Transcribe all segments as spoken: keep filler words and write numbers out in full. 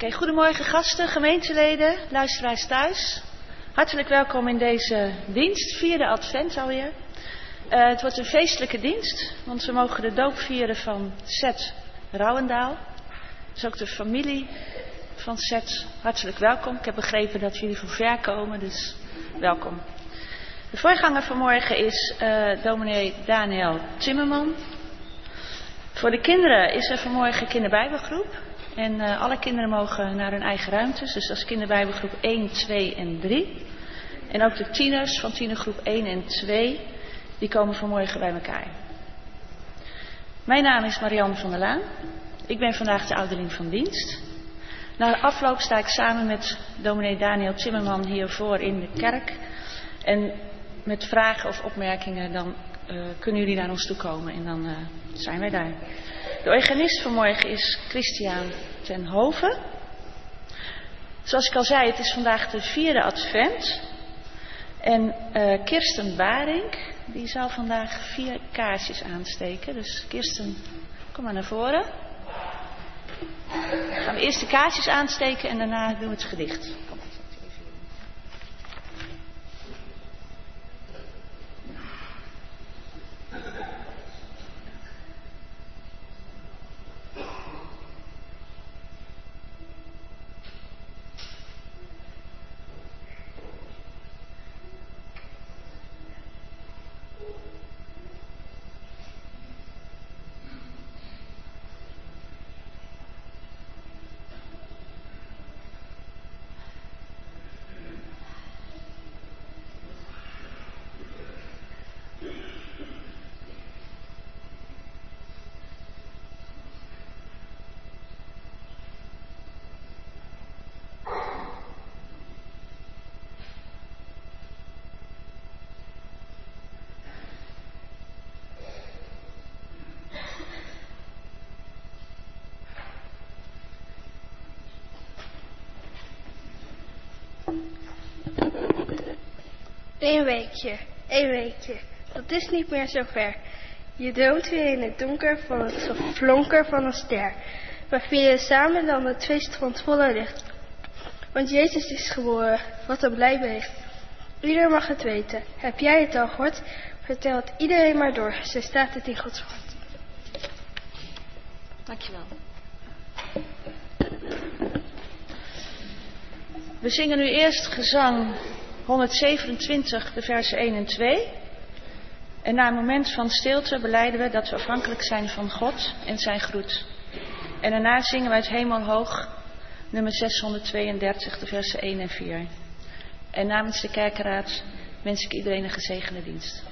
Oké, goedemorgen gasten, gemeenteleden, luisteraars thuis. Hartelijk welkom in deze dienst, vierde advent alweer. Uh, het wordt een feestelijke dienst, want we mogen de doop vieren van Seth Rouwendaal. Dus ook de familie van Seth, hartelijk welkom. Ik heb begrepen dat jullie van ver komen, dus welkom. De voorganger vanmorgen is uh, dominee Daniel Timmerman. Voor de kinderen is er vanmorgen kinderbijbelgroep. En uh, alle kinderen mogen naar hun eigen ruimtes. Dus dat is kinderbijbelgroep één, twee en drie. En ook de tieners van tienergroep één en twee, die komen vanmorgen bij elkaar. Mijn naam is Marianne van der Laan. Ik ben vandaag de ouderling van dienst. Na de afloop sta ik samen met dominee Daniel Timmerman hiervoor in de kerk. En met vragen of opmerkingen, dan uh, kunnen jullie naar ons toe komen en dan uh, zijn wij daar. De organist vanmorgen is Christian ten Hove. Zoals ik al zei, het is vandaag de vierde advent. En uh, Kirsten Baring, die zal vandaag vier kaarsjes aansteken. Dus Kirsten, kom maar naar voren. Dan gaan we eerst de kaarsjes aansteken en daarna doen we het gedicht. Kom. Eén weekje, één weekje, dat is niet meer zo ver. Je droomt weer in het donker van het geflonker van een ster. We vieren samen dan het feest van het volle licht. Want Jezus is geboren, wat een blij bericht. Ieder mag het weten. Heb jij het al gehoord? Vertel het iedereen maar door, zo staat het in Gods woord. Dankjewel. We zingen nu eerst gezang honderdzevenentwintig, de versen één en twee. En na een moment van stilte belijden we dat we afhankelijk zijn van God en zijn groet. En daarna zingen we uit Hemelhoog, nummer zeshonderdtweeëndertig, de versen één en vier. En namens de kerkenraad wens ik iedereen een gezegende dienst.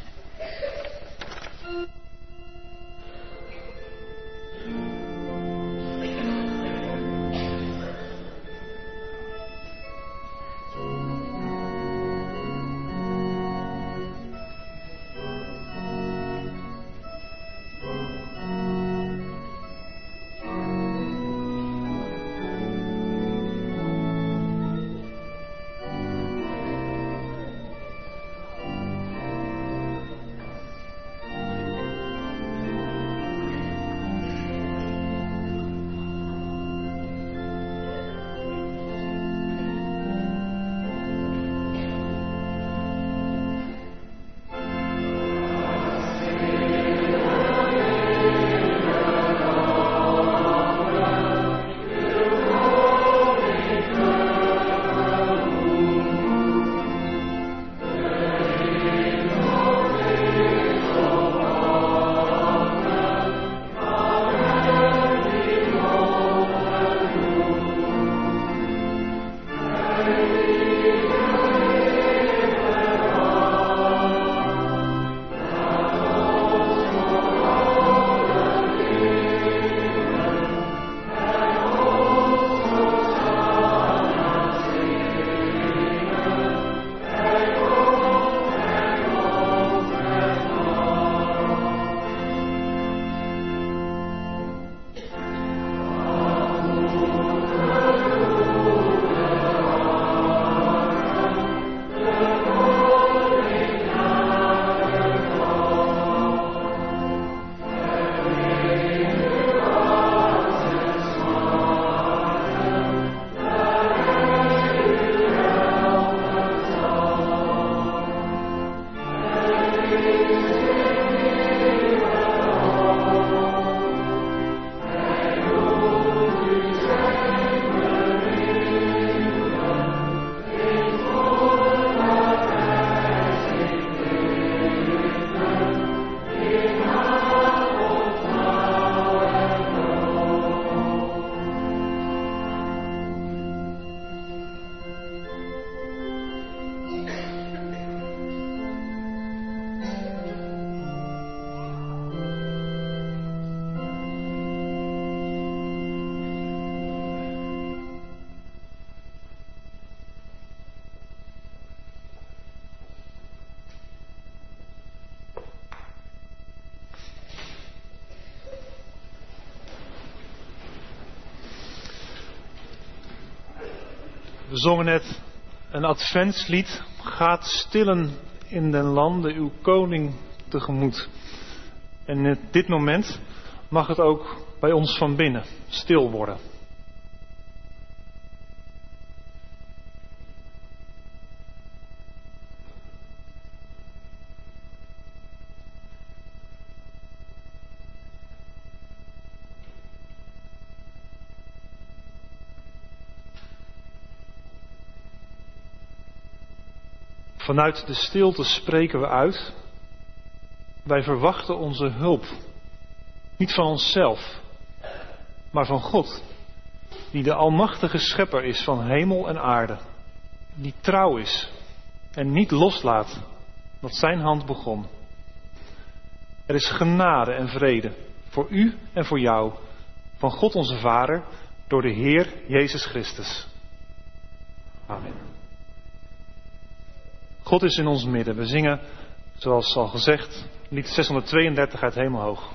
We zongen net een adventslied. Gaat stillen in den landen uw koning tegemoet. En in dit moment mag het ook bij ons van binnen stil worden. Vanuit de stilte spreken we uit. Wij verwachten onze hulp. Niet van onszelf, maar van God. Die de almachtige schepper is van hemel en aarde. Die trouw is en niet loslaat wat zijn hand begon. Er is genade en vrede voor u en voor jou. Van God onze Vader door de Heer Jezus Christus. Amen. God is in ons midden. We zingen, zoals al gezegd, lied zeshonderdtweeëndertig uit Hemelhoog.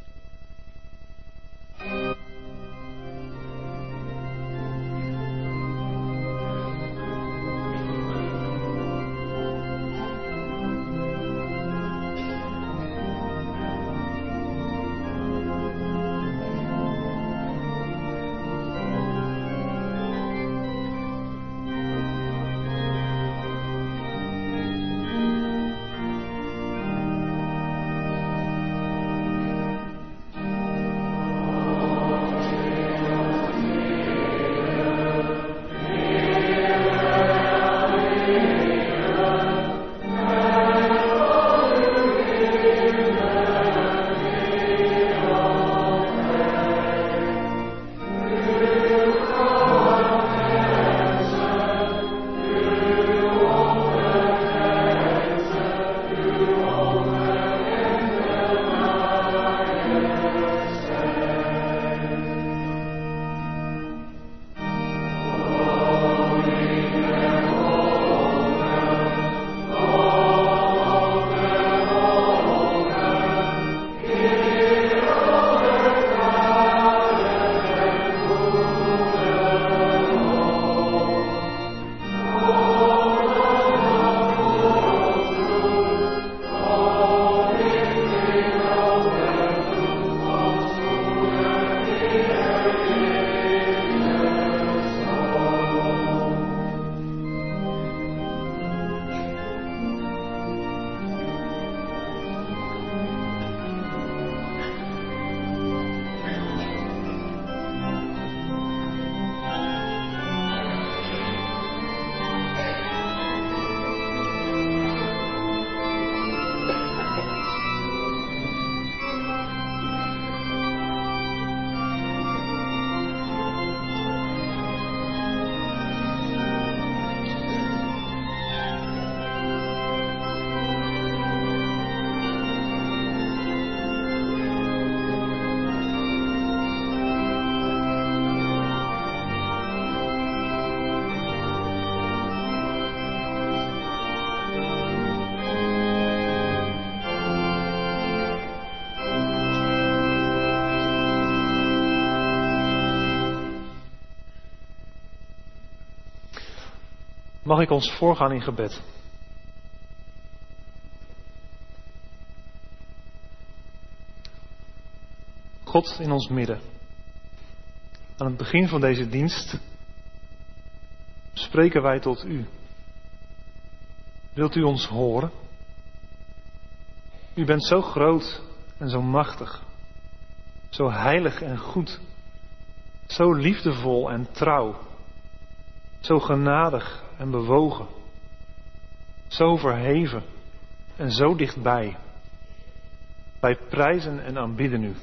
Mag ik ons voorgaan in gebed? God in ons midden. Aan het begin van deze dienst spreken wij tot u. Wilt u ons horen? U bent zo groot en zo machtig, zo heilig en goed, zo liefdevol en trouw, zo genadig en bewogen, zo verheven en zo dichtbij. Wij prijzen en aanbidden u.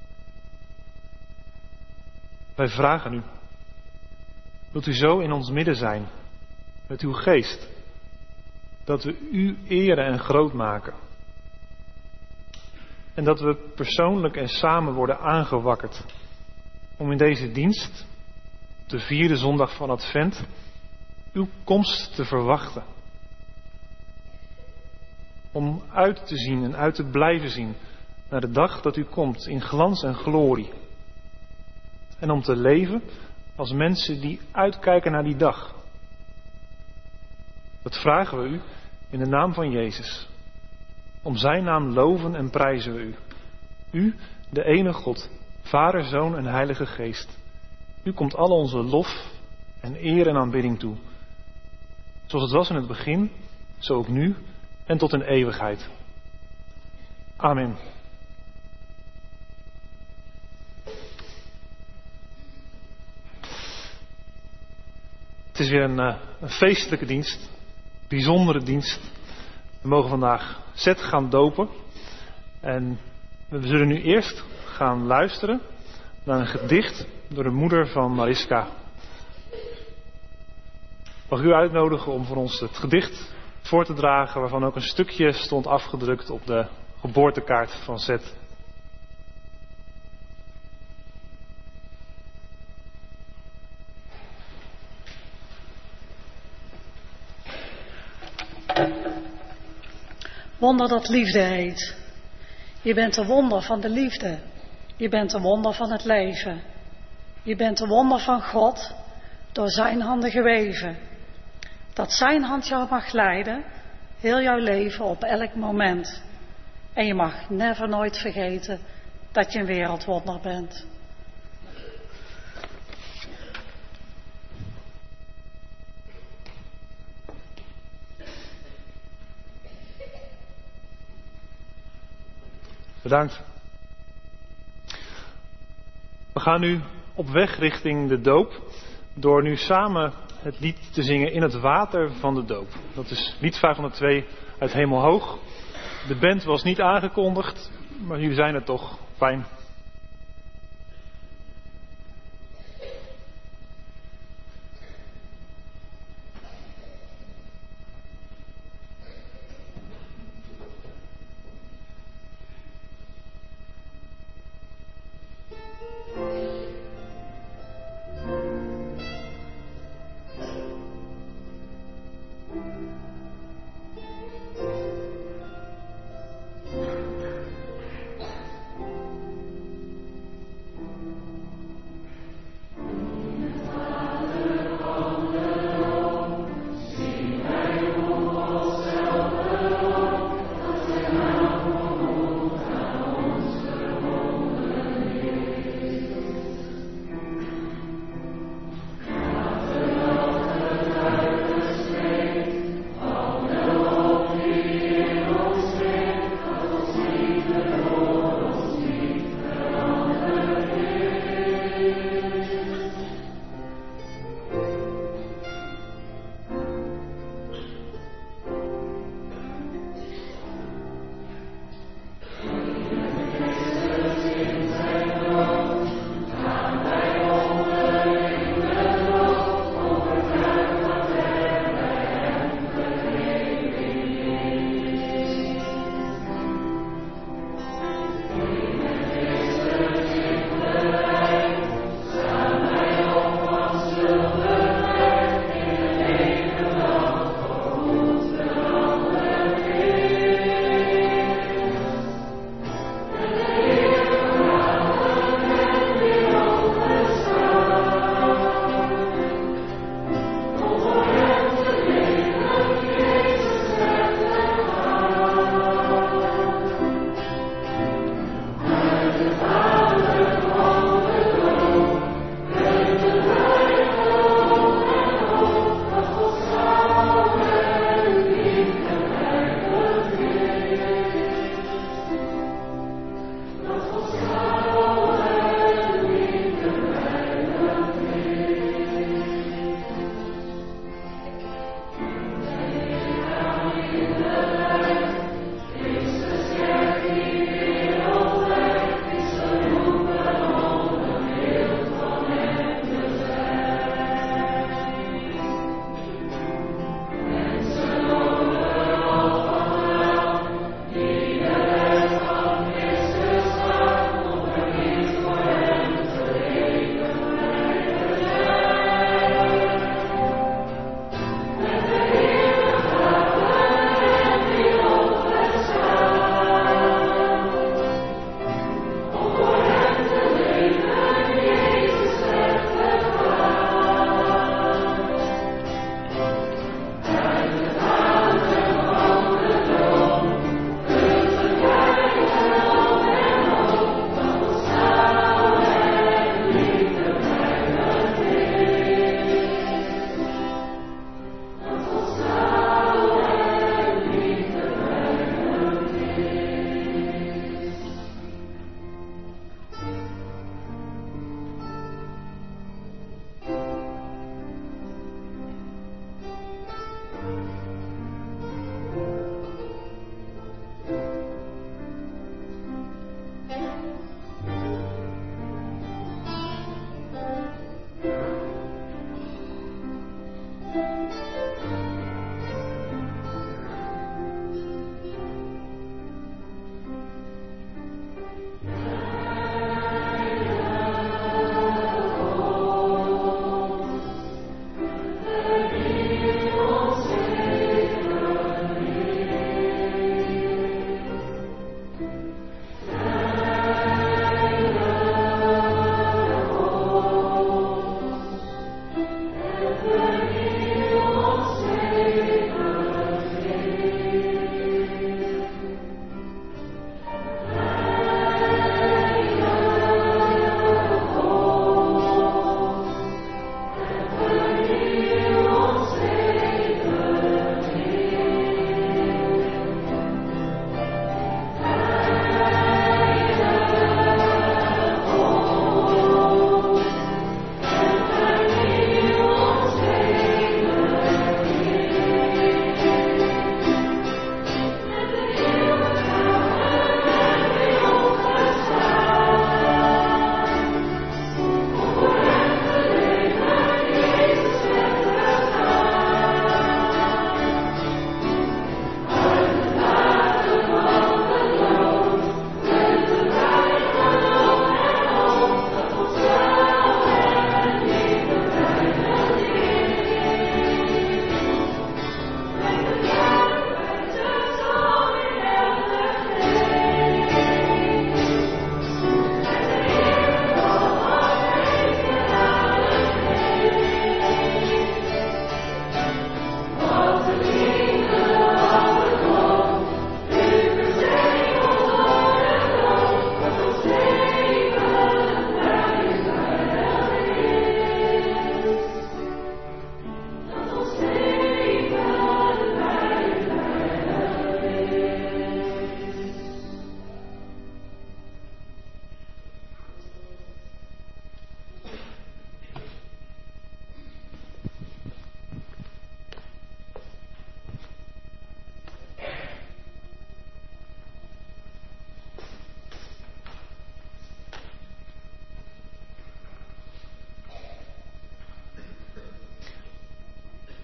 Wij vragen u, wilt u zo in ons midden zijn, met uw geest, dat we u eren en groot maken. En dat we persoonlijk en samen worden aangewakkerd om in deze dienst, de vierde zondag van Advent, uw komst te verwachten. Om uit te zien en uit te blijven zien naar de dag dat u komt in glans en glorie. En om te leven als mensen die uitkijken naar die dag. Dat vragen we u in de naam van Jezus. Om zijn naam loven en prijzen we u. U, de ene God, Vader, Zoon en Heilige Geest. U komt al onze lof en eer en aanbidding toe. Zoals het was in het begin, zo ook nu en tot in eeuwigheid. Amen. Het is weer een, uh, een feestelijke dienst, bijzondere dienst. We mogen vandaag Zet gaan dopen. En we zullen nu eerst gaan luisteren naar een gedicht door de moeder van Mariska. Mag ik u uitnodigen om voor ons het gedicht voor te dragen, waarvan ook een stukje stond afgedrukt op de geboortekaart van Zet. Wonder dat liefde heet. Je bent de wonder van de liefde. Je bent de wonder van het leven. Je bent de wonder van God, door zijn handen geweven. Dat zijn hand jou mag leiden, heel jouw leven op elk moment. En je mag never nooit vergeten dat je een wereldwonder bent. Bedankt. We gaan nu op weg richting de doop, door nu samen het lied te zingen In het water van de doop. Dat is lied vijfhonderdtwee uit Hemelhoog. De band was niet aangekondigd, maar jullie zijn er toch. Fijn.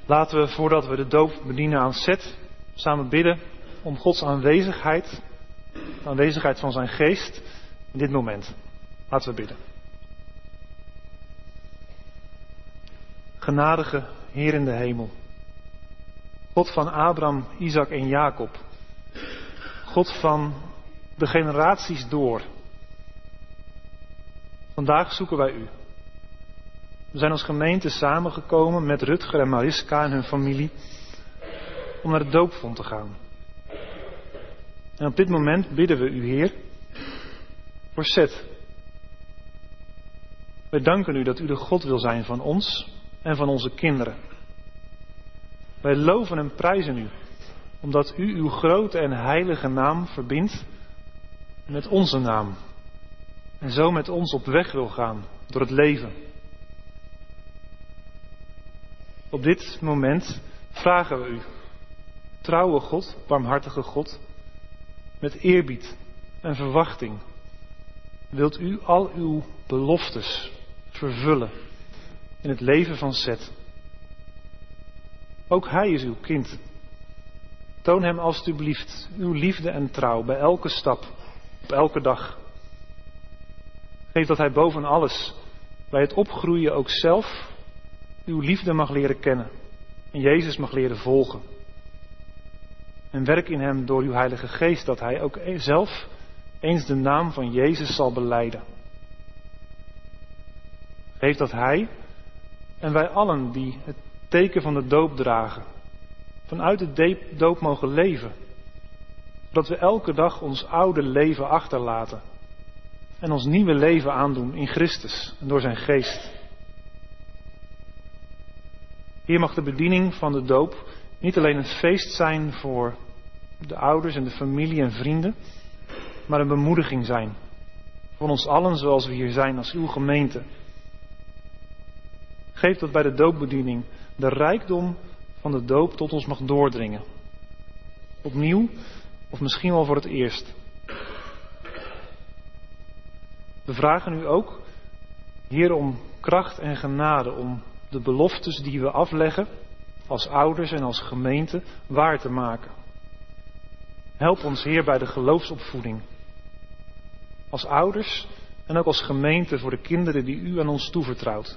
Laten we, voordat we de doop bedienen aan Seth, samen bidden om Gods aanwezigheid, de aanwezigheid van zijn geest in dit moment. Laten we bidden. Genadige Heer in de hemel, God van Abraham, Isaac en Jacob, God van de generaties door. Vandaag zoeken wij u. We zijn als gemeente samengekomen met Rutger en Mariska en hun familie om naar de doopvond te gaan. En op dit moment bidden we u, Heer, voor Seth. Wij danken u dat u de God wil zijn van ons en van onze kinderen. Wij loven en prijzen u, omdat u uw grote en heilige naam verbindt met onze naam. En zo met ons op weg wil gaan door het leven. Op dit moment vragen we u, trouwe God, barmhartige God, met eerbied en verwachting, wilt u al uw beloftes vervullen in het leven van Seth. Ook hij is uw kind. Toon hem alstublieft uw liefde en trouw bij elke stap, op elke dag. Geef dat hij boven alles, bij het opgroeien ook zelf, uw liefde mag leren kennen en Jezus mag leren volgen. En werk in hem door uw Heilige Geest dat hij ook zelf eens de naam van Jezus zal belijden. Geef dat hij en wij allen die het teken van de doop dragen, vanuit de doop mogen leven, zodat we elke dag ons oude leven achterlaten en ons nieuwe leven aandoen in Christus en door zijn Geest. Hier mag de bediening van de doop niet alleen een feest zijn voor de ouders en de familie en vrienden, maar een bemoediging zijn voor ons allen zoals we hier zijn als uw gemeente. Geef dat bij de doopbediening de rijkdom van de doop tot ons mag doordringen. Opnieuw of misschien wel voor het eerst. We vragen u ook, Heer, om kracht en genade om de beloftes die we afleggen als ouders en als gemeente waar te maken. Help ons, Heer, bij de geloofsopvoeding. Als ouders en ook als gemeente voor de kinderen die u aan ons toevertrouwt.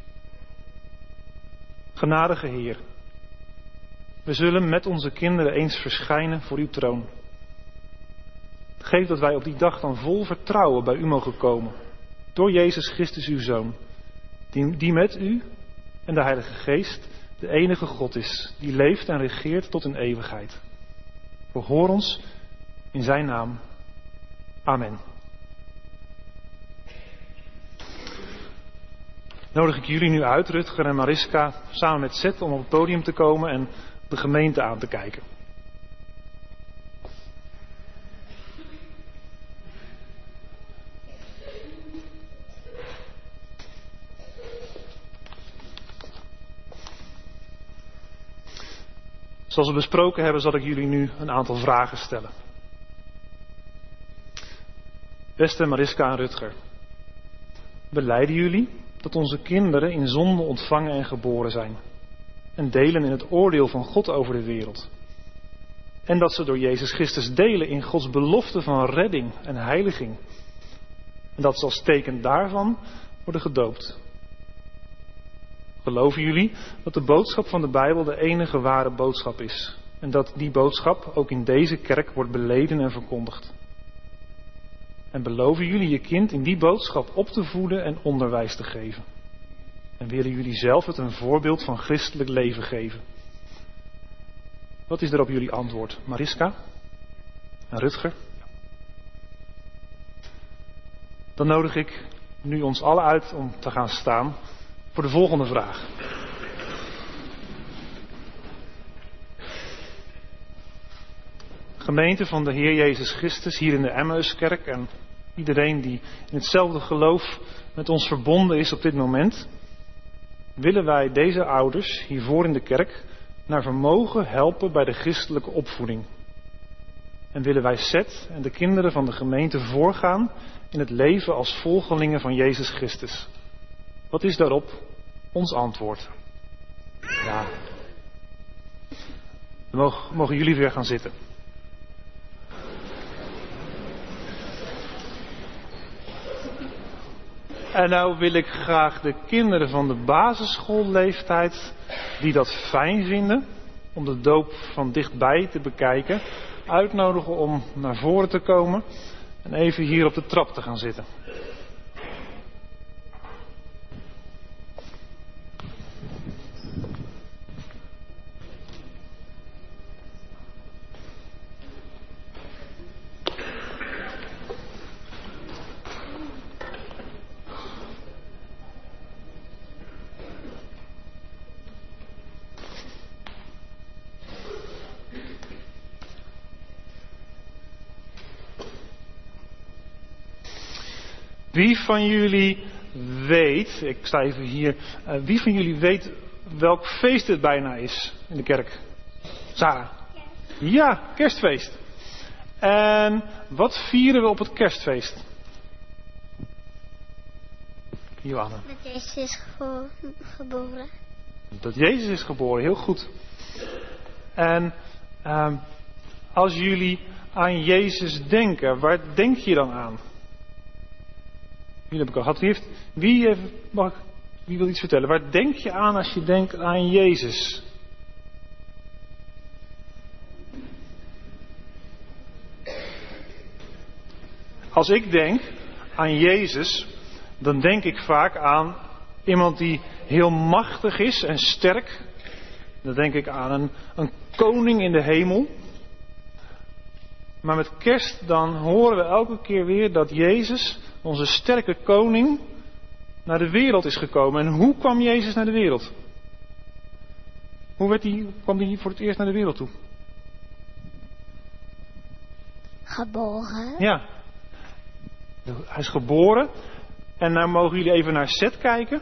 Genadige Heer, we zullen met onze kinderen eens verschijnen voor uw troon. Geef dat wij op die dag dan vol vertrouwen bij u mogen komen, door Jezus Christus uw Zoon, die, die met u en de Heilige Geest de enige God is, die leeft en regeert tot in eeuwigheid. Verhoor ons in zijn naam. Amen. Nodig ik jullie nu uit, Rutger en Mariska, samen met Seth om op het podium te komen en de gemeente aan te kijken. Zoals we besproken hebben, zal ik jullie nu een aantal vragen stellen. Beste Mariska en Rutger, belijden jullie dat onze kinderen in zonde ontvangen en geboren zijn en delen in het oordeel van God over de wereld? En dat ze door Jezus Christus delen in Gods belofte van redding en heiliging. En dat ze als teken daarvan worden gedoopt. Geloven jullie dat de boodschap van de Bijbel de enige ware boodschap is? En dat die boodschap ook in deze kerk wordt beleden en verkondigd? En beloven jullie je kind in die boodschap op te voeden en onderwijs te geven? En willen jullie zelf het een voorbeeld van christelijk leven geven? Wat is er op jullie antwoord? Mariska? En Rutger? Dan nodig ik nu ons allen uit om te gaan staan voor de volgende vraag. Gemeente van de Heer Jezus Christus hier in de Emmauskerk en iedereen die in hetzelfde geloof met ons verbonden is op dit moment, willen wij deze ouders hiervoor in de kerk naar vermogen helpen bij de christelijke opvoeding. En willen wij Seth en de kinderen van de gemeente voorgaan in het leven als volgelingen van Jezus Christus. Wat is daarop ons antwoord? Ja. Dan mogen, mogen jullie weer gaan zitten. En nou wil ik graag de kinderen van de basisschoolleeftijd, die dat fijn vinden, om de doop van dichtbij te bekijken, uitnodigen om naar voren te komen en even hier op de trap te gaan zitten. Wie van jullie weet, ik sta even hier, uh, wie van jullie weet welk feest het bijna is in de kerk? Sarah? Ja, kerstfeest. En wat vieren we op het kerstfeest? Johanna. Dat Jezus is gevo- geboren. Dat Jezus is geboren, heel goed. En uh, als jullie aan Jezus denken, waar denk je dan aan? Wie heb ik al gehad? Wie, heeft, wie, heeft, mag ik, wie wil iets vertellen? Waar denk je aan als je denkt aan Jezus? Als ik denk aan Jezus, dan denk ik vaak aan iemand die heel machtig is en sterk. Dan denk ik aan een, een koning in de hemel. Maar met kerst dan horen we elke keer weer dat Jezus, onze sterke koning, naar de wereld is gekomen. En hoe kwam Jezus naar de wereld? Hoe werd hij, kwam hij voor het eerst naar de wereld toe? Geboren. Ja. Hij is geboren. En nou mogen jullie even naar Seth kijken.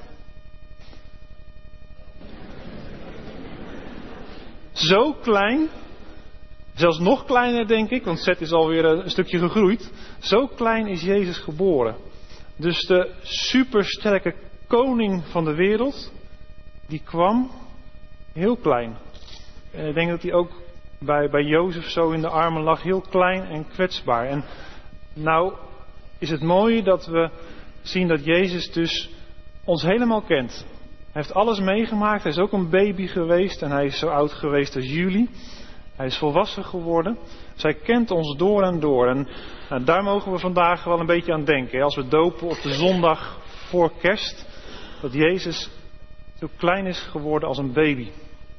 Zo klein. Zelfs nog kleiner denk ik, want Seth is alweer een stukje gegroeid. Zo klein is Jezus geboren. Dus de supersterke koning van de wereld, die kwam heel klein. En ik denk dat hij ook bij, bij Jozef zo in de armen lag, heel klein en kwetsbaar. En nou is het mooie dat we zien dat Jezus dus ons helemaal kent. Hij heeft alles meegemaakt, hij is ook een baby geweest en hij is zo oud geweest als jullie. Hij is volwassen geworden. Zij kent ons door en door. En nou, daar mogen we vandaag wel een beetje aan denken. Als we dopen op de zondag voor kerst. Dat Jezus zo klein is geworden als een baby.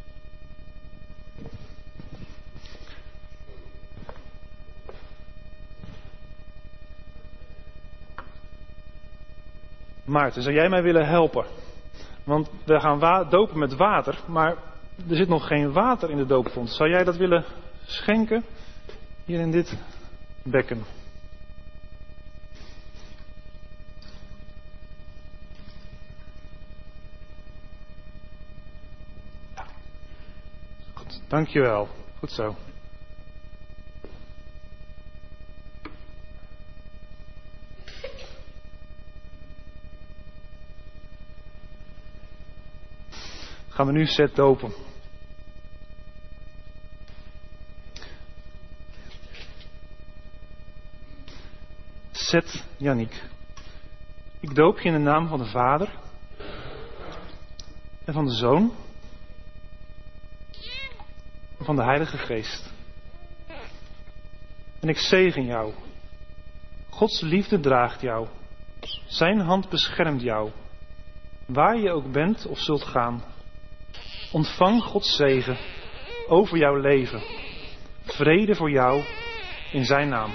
Maarten, zou jij mij willen helpen? Want we gaan wa- dopen met water, maar er zit nog geen water in de doopvont. Zou jij dat willen schenken? Hier in dit bekken. Ja. Goed, dankjewel. Goed zo. Gaan we nu Seth dopen. Seth Yannick. Ik doop je in de naam van de Vader en van de Zoon en van de Heilige Geest. En ik zegen jou. Gods liefde draagt jou. Zijn hand beschermt jou. Waar je ook bent of zult gaan. Ontvang Gods zegen over jouw leven. Vrede voor jou in zijn naam.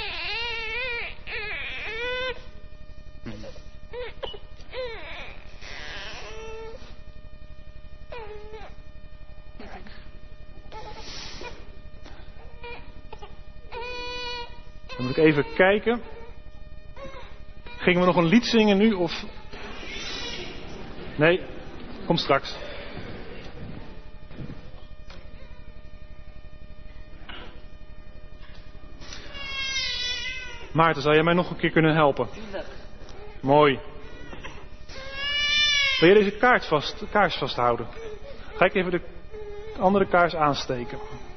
Dan moet ik even kijken. Gingen we nog een lied zingen nu of... Nee, kom straks. Maarten, zou jij mij nog een keer kunnen helpen? Mooi. Wil je deze kaart vast, kaars vasthouden? Ga ik even de... andere kaars aansteken.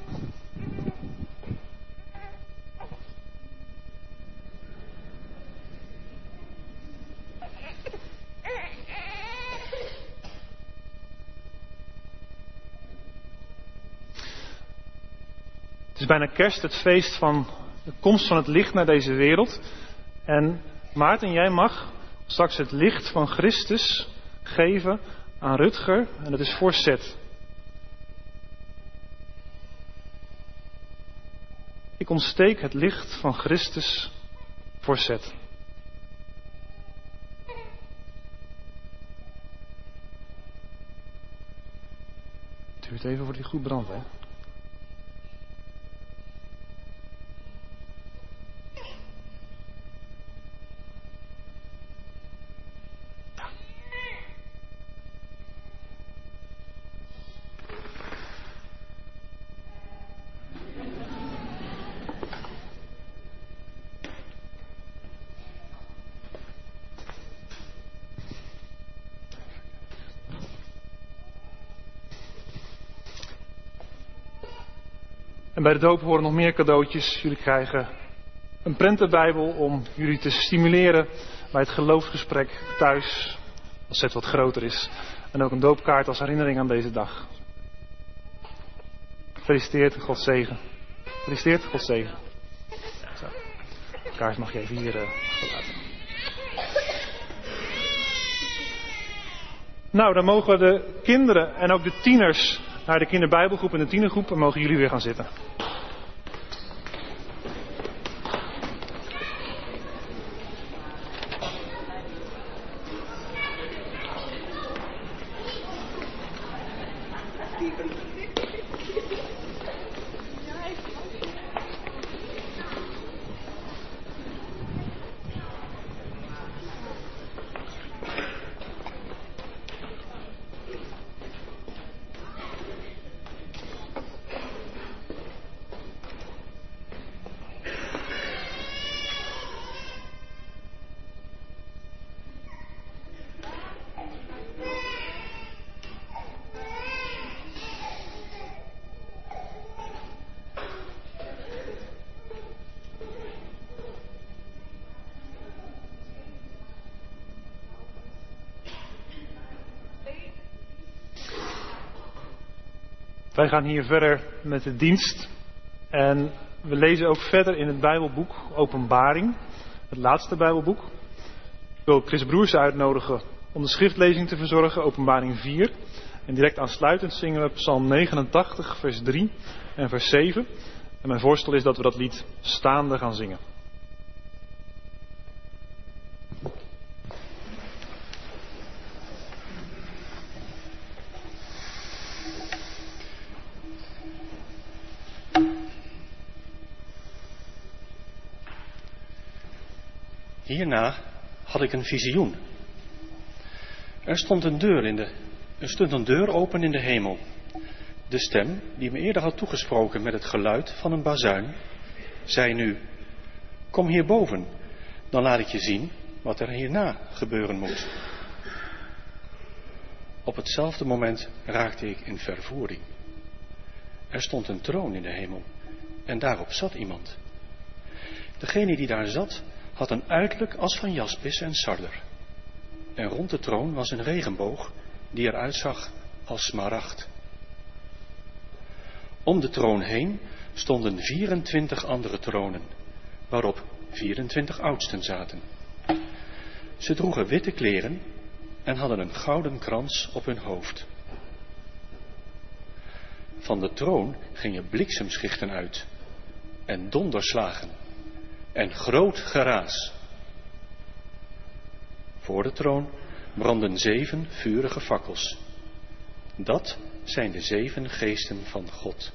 Het is bijna kerst, het feest van de komst van het licht naar deze wereld. En Maarten, jij mag straks het licht van Christus geven aan Rutger. En dat is voor Seth. Ik ontsteek het licht van Christus voor Seth. Het duurt even voordat hij goed brandt, hè? En bij de doop horen nog meer cadeautjes. Jullie krijgen een prentenbijbel om jullie te stimuleren bij het geloofsgesprek thuis, als het wat groter is. En ook een doopkaart als herinnering aan deze dag. Gefeliciteerd, God zegen. Gefeliciteerd, God zegen. Zo. De kaart mag je even hier uh, laten. Nou, dan mogen de kinderen en ook de tieners naar de kinderbijbelgroep en de tienergroep en mogen jullie weer gaan zitten. Wij gaan hier verder met de dienst en we lezen ook verder in het Bijbelboek Openbaring, het laatste Bijbelboek. Ik wil Chris Broers uitnodigen om de schriftlezing te verzorgen, Openbaring vier. En direct aansluitend zingen we Psalm negenentachtig, vers drie en vers zeven. En mijn voorstel is dat we dat lied staande gaan zingen. Hierna had ik een visioen. Er stond een deur in de, er stond een deur open in de hemel. De stem, die me eerder had toegesproken met het geluid van een bazuin, zei nu: kom hierboven, dan laat ik je zien wat er hierna gebeuren moet. Op hetzelfde moment raakte ik in vervoering. Er stond een troon in de hemel en daarop zat iemand. Degene die daar zat had een uiterlijk als van jaspis en sarder. En rond de troon was een regenboog die eruit zag als smaragd. Om de troon heen stonden vierentwintig andere tronen, waarop vierentwintig oudsten zaten. Ze droegen witte kleren en hadden een gouden krans op hun hoofd. Van de troon gingen bliksemschichten uit en donderslagen en groot geraas. Voor de troon brandden zeven vurige fakkels. Dat zijn de zeven geesten van God.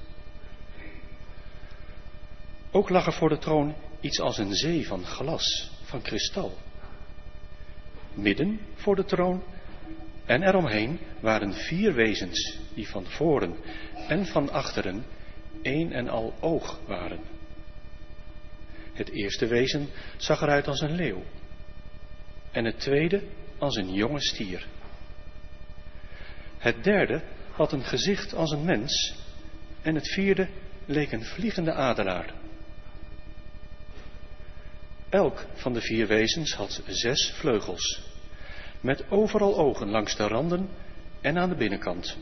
Ook lag er voor de troon iets als een zee van glas, van kristal. Midden voor de troon en eromheen waren vier wezens die van voren en van achteren één en al oog waren. Het eerste wezen zag eruit als een leeuw en het tweede als een jonge stier. Het derde had een gezicht als een mens en het vierde leek een vliegende adelaar. Elk van de vier wezens had zes vleugels, met overal ogen langs de randen en aan de binnenkant.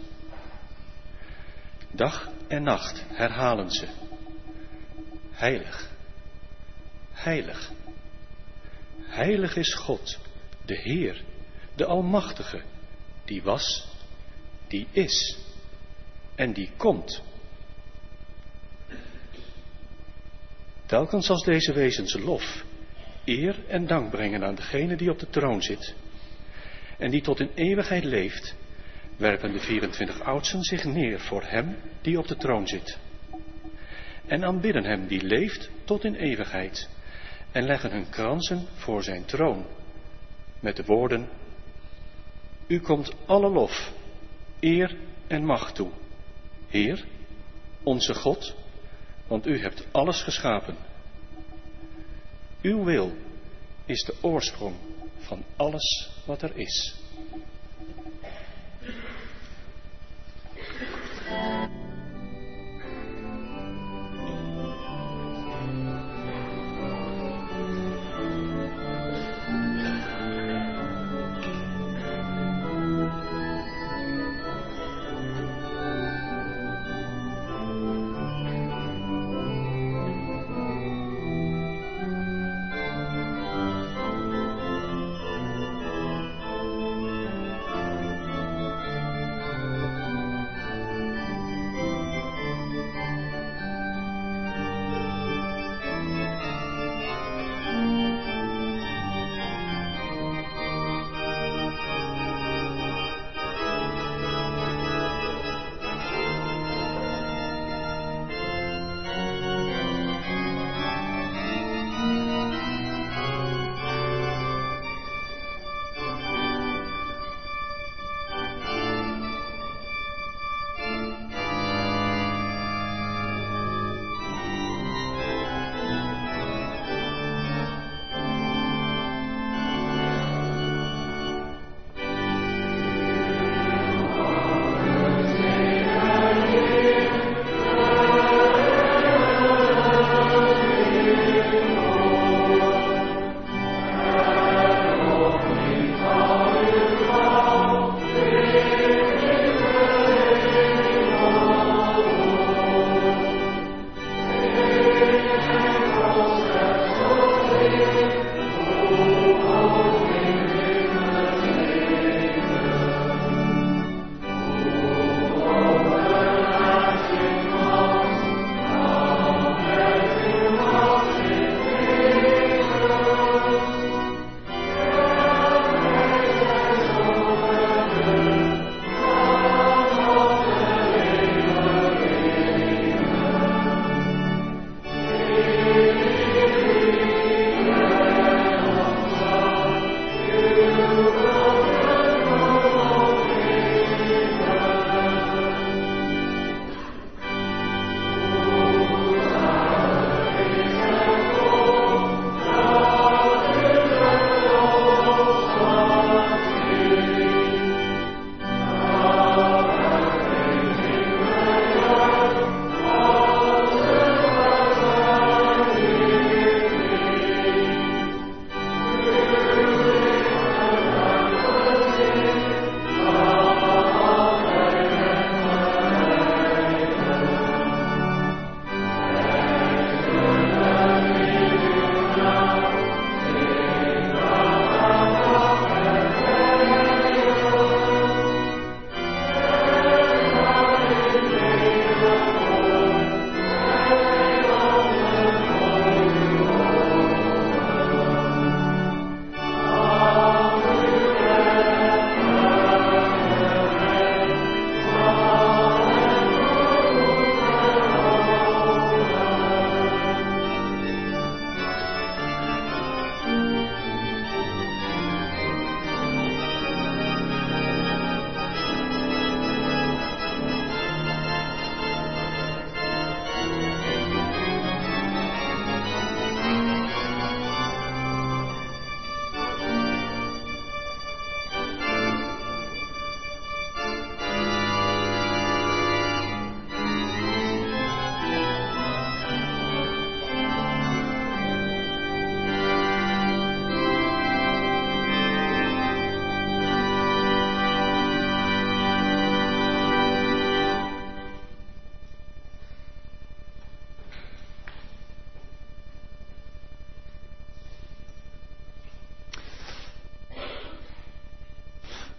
Dag en nacht herhalen ze: heilig, heilig, heilig is God, de Heer, de Almachtige, die was, die is en die komt. Telkens als deze wezens lof, eer en dank brengen aan degene die op de troon zit en die tot in eeuwigheid leeft, werpen de vierentwintig oudsten zich neer voor hem die op de troon zit en aanbidden hem die leeft tot in eeuwigheid en leggen hun kransen voor zijn troon met de woorden: U komt alle lof, eer en macht toe, Heer, onze God, want u hebt alles geschapen. Uw wil is de oorsprong van alles wat er is.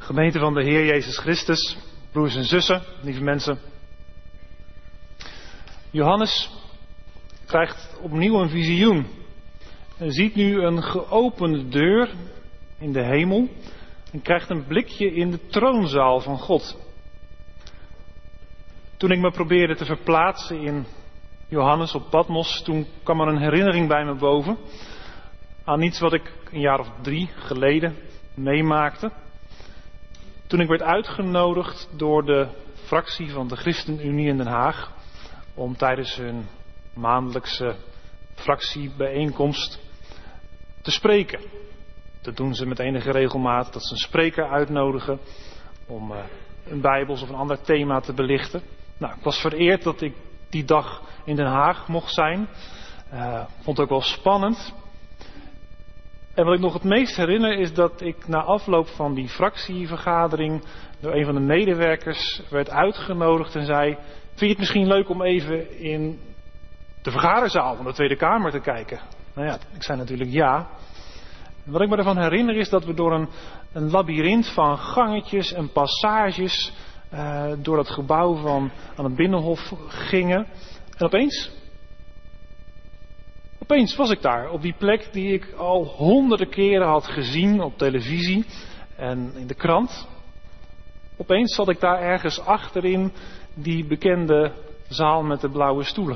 Gemeente van de Heer Jezus Christus, broers en zussen, lieve mensen. Johannes krijgt opnieuw een visioen en ziet nu een geopende deur in de hemel en krijgt een blikje in de troonzaal van God. Toen ik me probeerde te verplaatsen in Johannes op Patmos, toen kwam er een herinnering bij me boven aan iets wat ik een jaar of drie geleden meemaakte. Toen ik werd uitgenodigd door de fractie van de ChristenUnie in Den Haag om tijdens hun maandelijkse fractiebijeenkomst te spreken. Dat doen ze met enige regelmaat, dat ze een spreker uitnodigen om uh, een bijbels of een ander thema te belichten. Nou, ik was vereerd dat ik die dag in Den Haag mocht zijn. Uh, vond het ook wel spannend. En wat ik nog het meest herinner is dat ik na afloop van die fractievergadering door een van de medewerkers werd uitgenodigd en zei: vind je het misschien leuk om even in de vergaderzaal van de Tweede Kamer te kijken? Nou ja, ik zei natuurlijk ja. En wat ik me ervan herinner is dat we door een, een labyrint van gangetjes en passages uh, door dat gebouw van aan het Binnenhof gingen. En opeens... Opeens was ik daar, op die plek die ik al honderden keren had gezien op televisie en in de krant. Opeens zat ik daar ergens achterin die bekende zaal met de blauwe stoelen.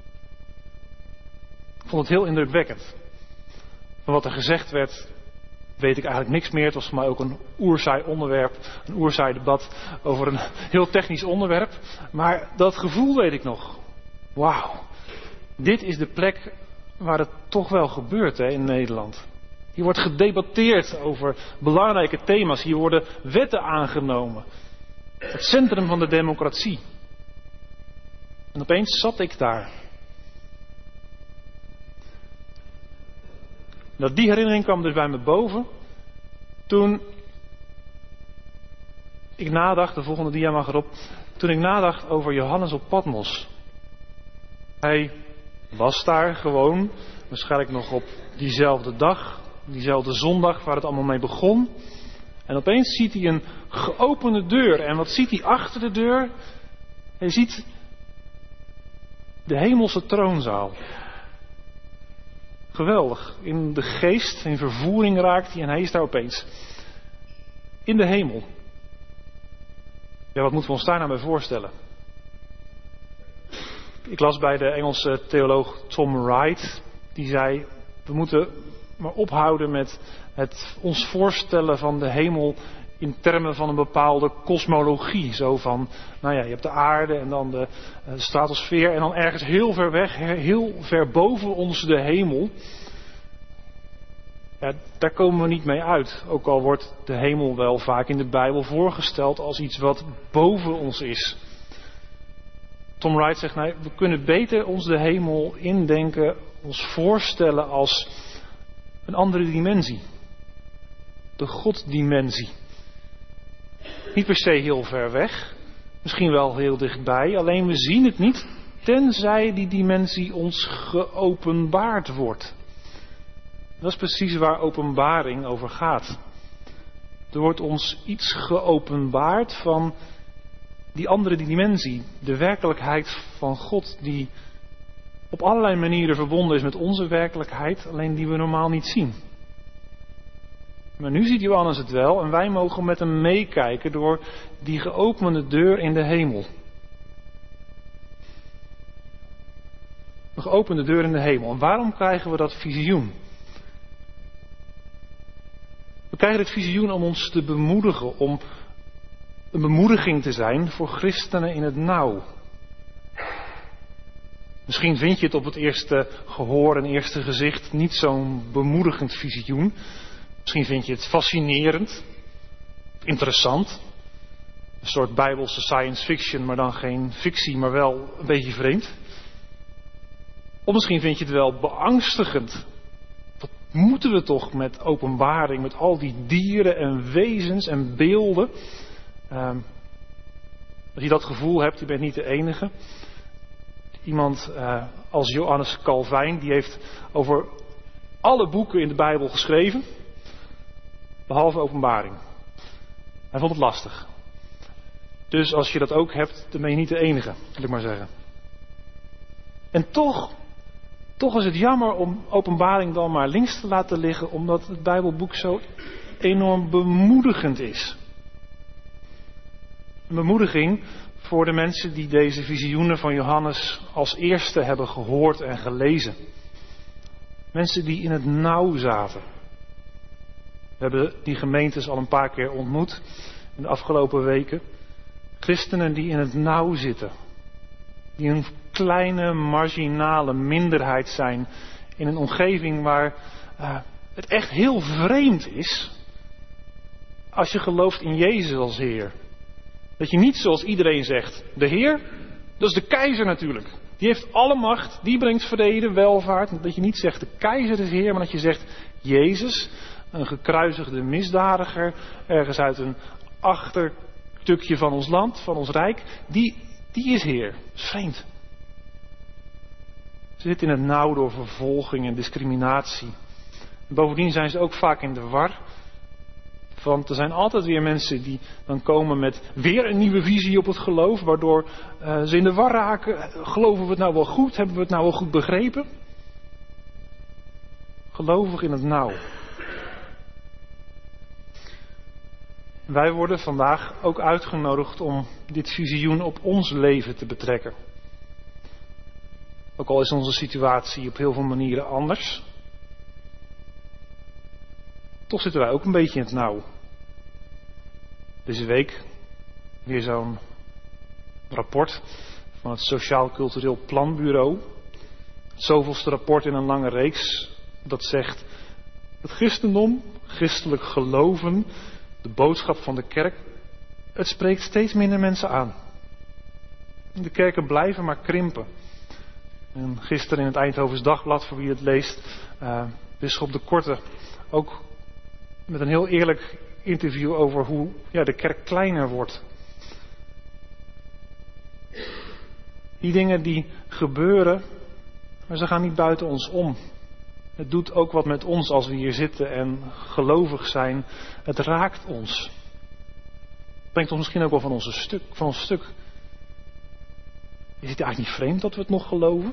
Ik vond het heel indrukwekkend. Van wat er gezegd werd, weet ik eigenlijk niks meer. Het was voor mij ook een oerzaai onderwerp, een oerzaai debat over een heel technisch onderwerp. Maar dat gevoel weet ik nog. Wauw, dit is de plek waar het toch wel gebeurt, hè, in Nederland. Hier wordt gedebatteerd over belangrijke thema's. Hier worden wetten aangenomen. Het centrum van de democratie. En opeens zat ik daar. Nou, die herinnering kwam dus bij me boven toen ik nadacht, de volgende dia mag erop, toen ik nadacht over Johannes op Patmos. Hij was daar gewoon, waarschijnlijk nog op diezelfde dag, diezelfde zondag waar het allemaal mee begon. En opeens ziet hij een geopende deur. En wat ziet hij achter de deur? Hij ziet de hemelse troonzaal. Geweldig. In de geest, in vervoering raakt hij en hij is daar opeens. In de hemel. Ja, wat moeten we ons daar nou bij voorstellen? Ik las bij de Engelse theoloog Tom Wright, die zei: we moeten maar ophouden met het ons voorstellen van de hemel in termen van een bepaalde kosmologie. Zo van, nou ja, je hebt de aarde en dan de, de stratosfeer en dan ergens heel ver weg, heel ver boven ons de hemel. Ja, daar komen we niet mee uit. Ook al wordt de hemel wel vaak in de Bijbel voorgesteld als iets wat boven ons is. Tom Wright zegt, nee, we kunnen beter ons de hemel indenken, ons voorstellen als een andere dimensie. De Goddimensie. Niet per se heel ver weg, misschien wel heel dichtbij, alleen we zien het niet, tenzij die dimensie ons geopenbaard wordt. Dat is precies waar openbaring over gaat. Er wordt ons iets geopenbaard van die andere dimensie, de werkelijkheid van God, die op allerlei manieren verbonden is met onze werkelijkheid, alleen die we normaal niet zien. Maar nu ziet Johannes het wel en wij mogen met hem meekijken door die geopende deur in de hemel. Een geopende deur in de hemel. En waarom krijgen we dat visioen? We krijgen dit visioen om ons te bemoedigen, om een bemoediging te zijn voor christenen in het nauw. Misschien vind je het op het eerste gehoor en eerste gezicht niet zo'n bemoedigend visioen. Misschien vind je het fascinerend, interessant. Een soort bijbelse science fiction, maar dan geen fictie, maar wel een beetje vreemd. Of misschien vind je het wel beangstigend. Wat moeten we toch met openbaring, met al die dieren en wezens en beelden? Um, als je dat gevoel hebt, je bent niet de enige. Iemand uh, als Johannes Calvijn, die heeft over alle boeken in de Bijbel geschreven, behalve Openbaring. Hij vond het lastig. Dus als je dat ook hebt, dan ben je niet de enige, wil ik maar zeggen. En toch, toch is het jammer om Openbaring dan maar links te laten liggen, omdat het Bijbelboek zo enorm bemoedigend is. Een bemoediging voor de mensen die deze visioenen van Johannes als eerste hebben gehoord en gelezen. Mensen die in het nauw zaten. We hebben die gemeentes al een paar keer ontmoet in de afgelopen weken. Christenen die in het nauw zitten. Die een kleine, marginale minderheid zijn in een omgeving waar uh, het echt heel vreemd is als je gelooft in Jezus als Heer. Dat je niet zoals iedereen zegt, de Heer, dat is de keizer natuurlijk. Die heeft alle macht, die brengt vrede, welvaart. Dat je niet zegt de keizer is Heer, maar dat je zegt Jezus, een gekruisigde misdadiger, ergens uit een achterstukje van ons land, van ons rijk, die, die is Heer. Dat is vreemd. Ze zitten in het nauw door vervolging en discriminatie. En bovendien zijn ze ook vaak in de war. Want er zijn altijd weer mensen die dan komen met weer een nieuwe visie op het geloof, waardoor uh, ze in de war raken. Geloven we het nou wel goed? Hebben we het nou wel goed begrepen? Gelovig in het nauw. Wij worden vandaag ook uitgenodigd om dit visioen op ons leven te betrekken. Ook al is onze situatie op heel veel manieren anders. Toch zitten wij ook een beetje in het nauw. Deze week weer zo'n rapport van het Sociaal Cultureel Planbureau. Het zoveelste rapport in een lange reeks dat zegt: het christendom, christelijk geloven, de boodschap van de kerk, het spreekt steeds minder mensen aan. De kerken blijven maar krimpen. En gisteren in het Eindhovens Dagblad, voor wie het leest, uh, bisschop de Korte ook met een heel eerlijk interview over hoe ja, de kerk kleiner wordt. Die dingen die gebeuren, maar ze gaan niet buiten ons om. Het doet ook wat met ons als we hier zitten en gelovig zijn. Het raakt ons. Het brengt ons misschien ook wel van, onze stuk, van ons stuk. Is het eigenlijk niet vreemd dat we het nog geloven?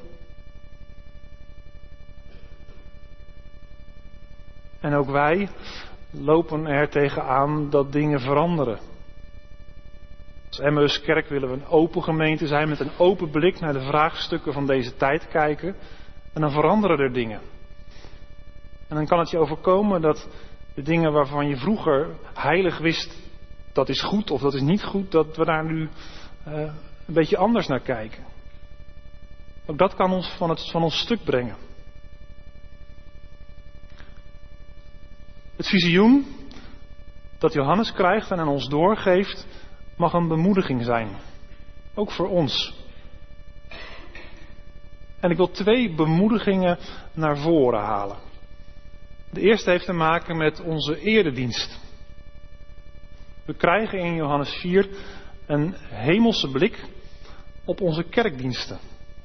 En ook wij lopen er tegenaan dat dingen veranderen. Als Emmaus Kerk willen we een open gemeente zijn, met een open blik naar de vraagstukken van deze tijd kijken. En dan veranderen er dingen. En dan kan het je overkomen dat de dingen waarvan je vroeger heilig wist, dat is goed of dat is niet goed, dat we daar nu uh, een beetje anders naar kijken. Ook dat kan ons van, het, van ons stuk brengen. Het visioen dat Johannes krijgt en aan ons doorgeeft, mag een bemoediging zijn. Ook voor ons. En ik wil twee bemoedigingen naar voren halen. De eerste heeft te maken met onze eredienst. We krijgen in Johannes vier een hemelse blik op onze kerkdiensten.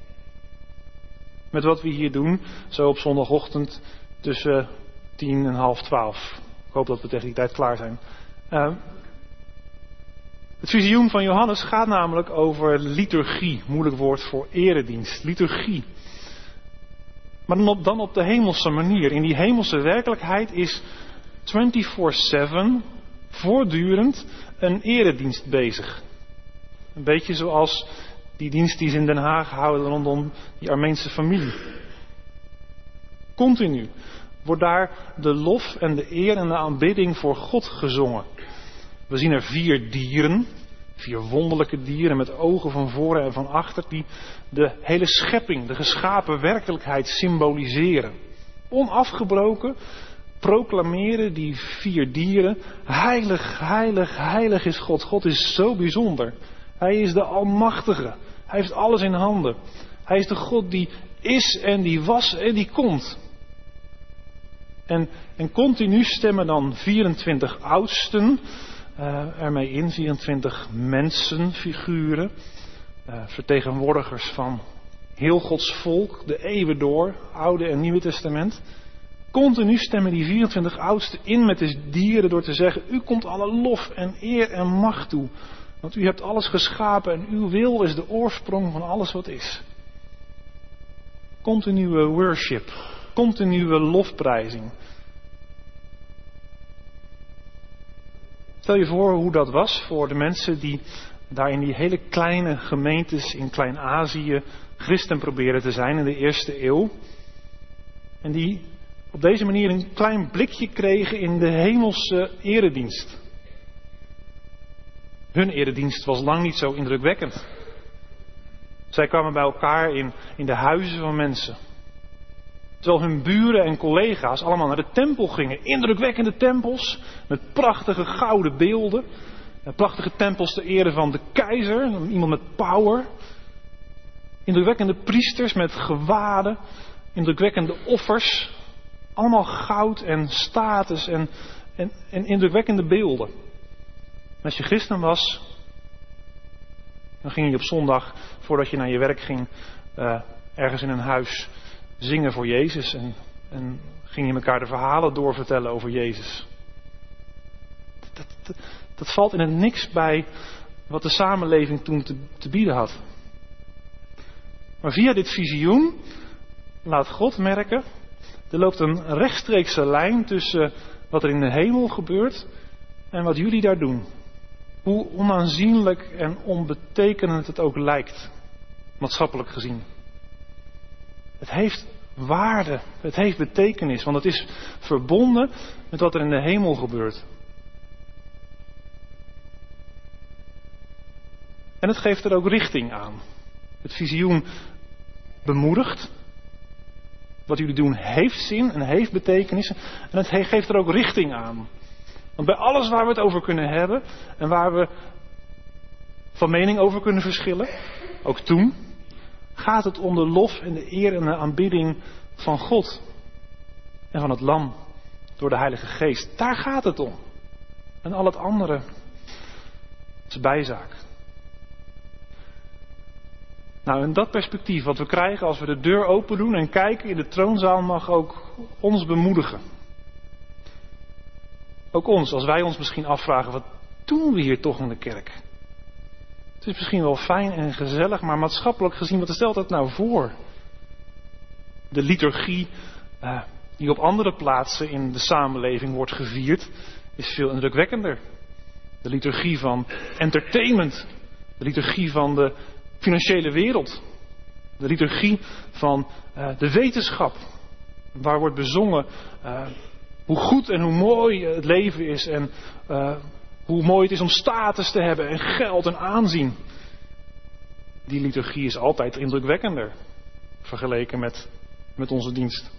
Met wat we hier doen, zo op zondagochtend tussen tien en half twaalf. Ik hoop dat we tegen die tijd klaar zijn. Uh, het visioen van Johannes gaat namelijk over liturgie. Moeilijk woord voor eredienst. Liturgie. Maar dan op, dan op de hemelse manier. In die hemelse werkelijkheid is vierentwintig zeven voortdurend een eredienst bezig. Een beetje zoals die dienst die ze in Den Haag houden rondom die Armeense familie. Continu wordt daar de lof en de eer en de aanbidding voor God gezongen. We zien er vier dieren, vier wonderlijke dieren met ogen van voren en van achter, die de hele schepping, de geschapen werkelijkheid symboliseren. Onafgebroken proclameren die vier dieren: heilig, heilig, heilig is God. God is zo bijzonder. Hij is de Almachtige. Hij heeft alles in handen. Hij is de God die is en die was en die komt. En, en continu stemmen dan vierentwintig oudsten uh, ermee in. vierentwintig mensen, figuren. Uh, vertegenwoordigers van heel Gods volk. De eeuwen door. Oude en Nieuwe Testament. Continu stemmen die vierentwintig oudsten in met de dieren door te zeggen, u komt alle lof en eer en macht toe. Want u hebt alles geschapen en uw wil is de oorsprong van alles wat is. Continue worship, continue lofprijzing. Stel je voor hoe dat was voor de mensen die daar in die hele kleine gemeentes in Klein-Azië christen proberen te zijn in de eerste eeuw. En die op deze manier een klein blikje kregen in de hemelse eredienst. Hun eredienst was lang niet zo indrukwekkend. Zij kwamen bij elkaar in, in de huizen van mensen. Terwijl hun buren en collega's allemaal naar de tempel gingen. Indrukwekkende tempels met prachtige gouden beelden. Prachtige tempels ter ere van de keizer, iemand met power. Indrukwekkende priesters met gewaden. Indrukwekkende offers. Allemaal goud en status en, en, en indrukwekkende beelden. En als je christen was, dan ging je op zondag, voordat je naar je werk ging, uh, ergens in een huis zingen voor Jezus. En, en ging je elkaar de verhalen doorvertellen over Jezus. Dat, dat, dat valt in het niks bij wat de samenleving toen te, te bieden had. Maar via dit visioen laat God merken, er loopt een rechtstreekse lijn tussen wat er in de hemel gebeurt en wat jullie daar doen. Hoe onaanzienlijk en onbetekenend het ook lijkt, maatschappelijk gezien. Het heeft waarde, het heeft betekenis, want het is verbonden met wat er in de hemel gebeurt. En het geeft er ook richting aan. Het visioen bemoedigt. Wat jullie doen heeft zin en heeft betekenis. En het geeft er ook richting aan. Want bij alles waar we het over kunnen hebben en waar we van mening over kunnen verschillen, ook toen, gaat het om de lof en de eer en de aanbidding van God en van het Lam door de Heilige Geest. Daar gaat het om. En al het andere is bijzaak. Nou, in dat perspectief wat we krijgen als we de deur open doen en kijken in de troonzaal mag ook ons bemoedigen. Ook ons, als wij ons misschien afvragen, wat doen we hier toch in de kerk? Het is misschien wel fijn en gezellig, maar maatschappelijk gezien, wat stelt dat nou voor? De liturgie uh, die op andere plaatsen in de samenleving wordt gevierd, is veel indrukwekkender. De liturgie van entertainment, de liturgie van de financiële wereld, de liturgie van uh, de wetenschap, waar wordt bezongen uh, hoe goed en hoe mooi het leven is en uh, hoe mooi het is om status te hebben en geld en aanzien. Die liturgie is altijd indrukwekkender vergeleken met, met onze dienst.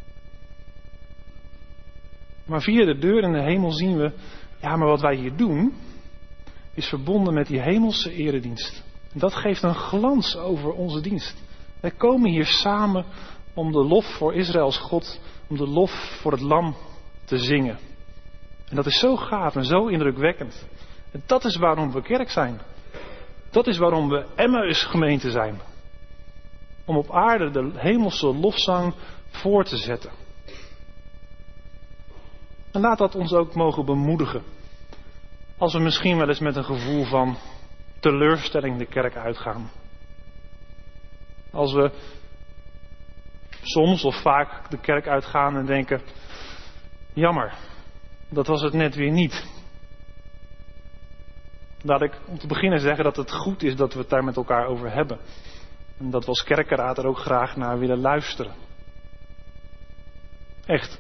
Maar via de deur in de hemel zien we, ja, maar wat wij hier doen is verbonden met die hemelse eredienst. En dat geeft een glans over onze dienst. Wij komen hier samen om de lof voor Israëls God, om de lof voor het Lam te zingen. En dat is zo gaaf en zo indrukwekkend. En dat is waarom we kerk zijn. Dat is waarom we Emmaus gemeente zijn. Om op aarde de hemelse lofzang voor te zetten. En laat dat ons ook mogen bemoedigen. Als we misschien wel eens met een gevoel van teleurstelling de kerk uitgaan. Als we soms of vaak de kerk uitgaan en denken, jammer, dat was het net weer niet. Laat ik om te beginnen zeggen dat het goed is dat we het daar met elkaar over hebben. En dat we als kerkenraad er ook graag naar willen luisteren. Echt.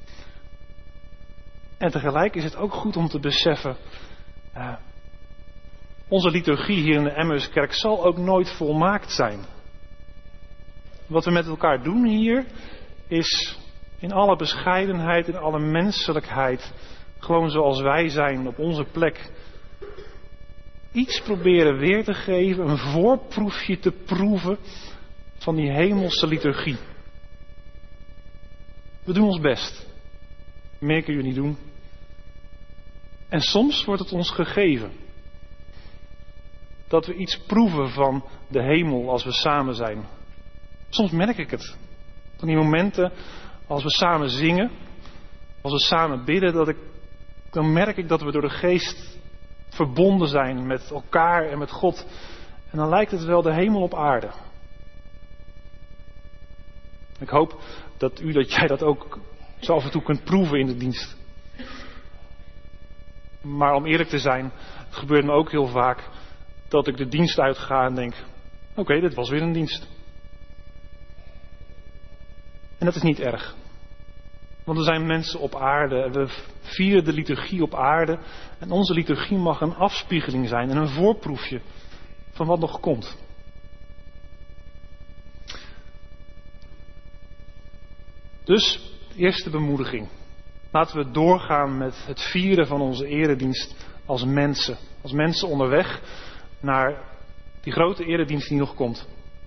En tegelijk is het ook goed om te beseffen, uh, onze liturgie hier in de Emmauskerk zal ook nooit volmaakt zijn. Wat we met elkaar doen hier is in alle bescheidenheid, in alle menselijkheid, gewoon zoals wij zijn op onze plek, iets proberen weer te geven, een voorproefje te proeven van die hemelse liturgie. We doen ons best. Meer kun je niet doen. En soms wordt het ons gegeven. Dat we iets proeven van de hemel als we samen zijn. Soms merk ik het. Van die momenten als we samen zingen, als we samen bidden, dat ik, dan merk ik dat we door de geest verbonden zijn met elkaar en met God. En dan lijkt het wel de hemel op aarde. Ik hoop dat u, dat jij dat ook zo af en toe kunt proeven in de dienst. Maar om eerlijk te zijn, het gebeurt me ook heel vaak dat ik de dienst uitga en denk, oké, okay, dit was weer een dienst. En dat is niet erg. Want er zijn mensen op aarde, we vieren de liturgie op aarde. En onze liturgie mag een afspiegeling zijn en een voorproefje van wat nog komt. Dus, de eerste bemoediging. Laten we doorgaan met het vieren van onze eredienst als mensen. Als mensen onderweg naar die grote eredienst die nog komt.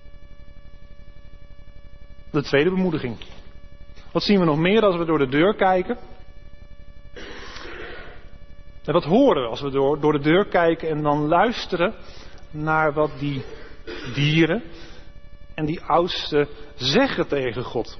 De tweede bemoediging. Wat zien we nog meer als we door de deur kijken? En wat horen we als we door, door de deur kijken en dan luisteren naar wat die dieren en die oudsten zeggen tegen God?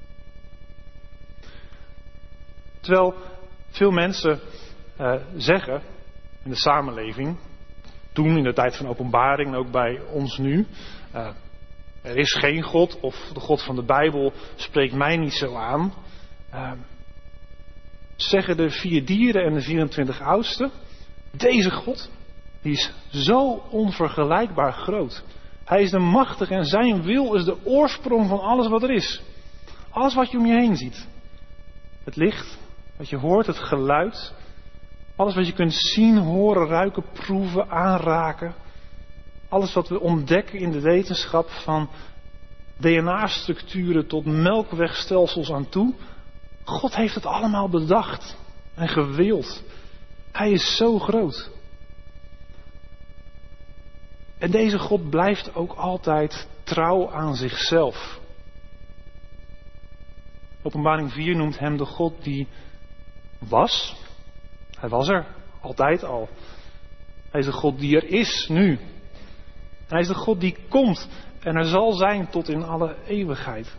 Terwijl veel mensen uh, zeggen in de samenleving, toen in de tijd van openbaring en ook bij ons nu, uh, er is geen God of de God van de Bijbel spreekt mij niet zo aan. Uh, zeggen de vier dieren en de vierentwintig oudsten, deze God, die is zo onvergelijkbaar groot. Hij is de machtige en zijn wil is de oorsprong van alles wat er is. Alles wat je om je heen ziet. Het licht, wat je hoort, het geluid. Alles wat je kunt zien, horen, ruiken, proeven, aanraken. Alles wat we ontdekken in de wetenschap van D N A-structuren tot melkwegstelsels aan toe. God heeft het allemaal bedacht en gewild. Hij is zo groot. En deze God blijft ook altijd trouw aan zichzelf. Openbaring vier noemt hem de God die was. Hij was er, altijd al. Hij is de God die er is, nu. Hij is de God die komt en er zal zijn tot in alle eeuwigheid.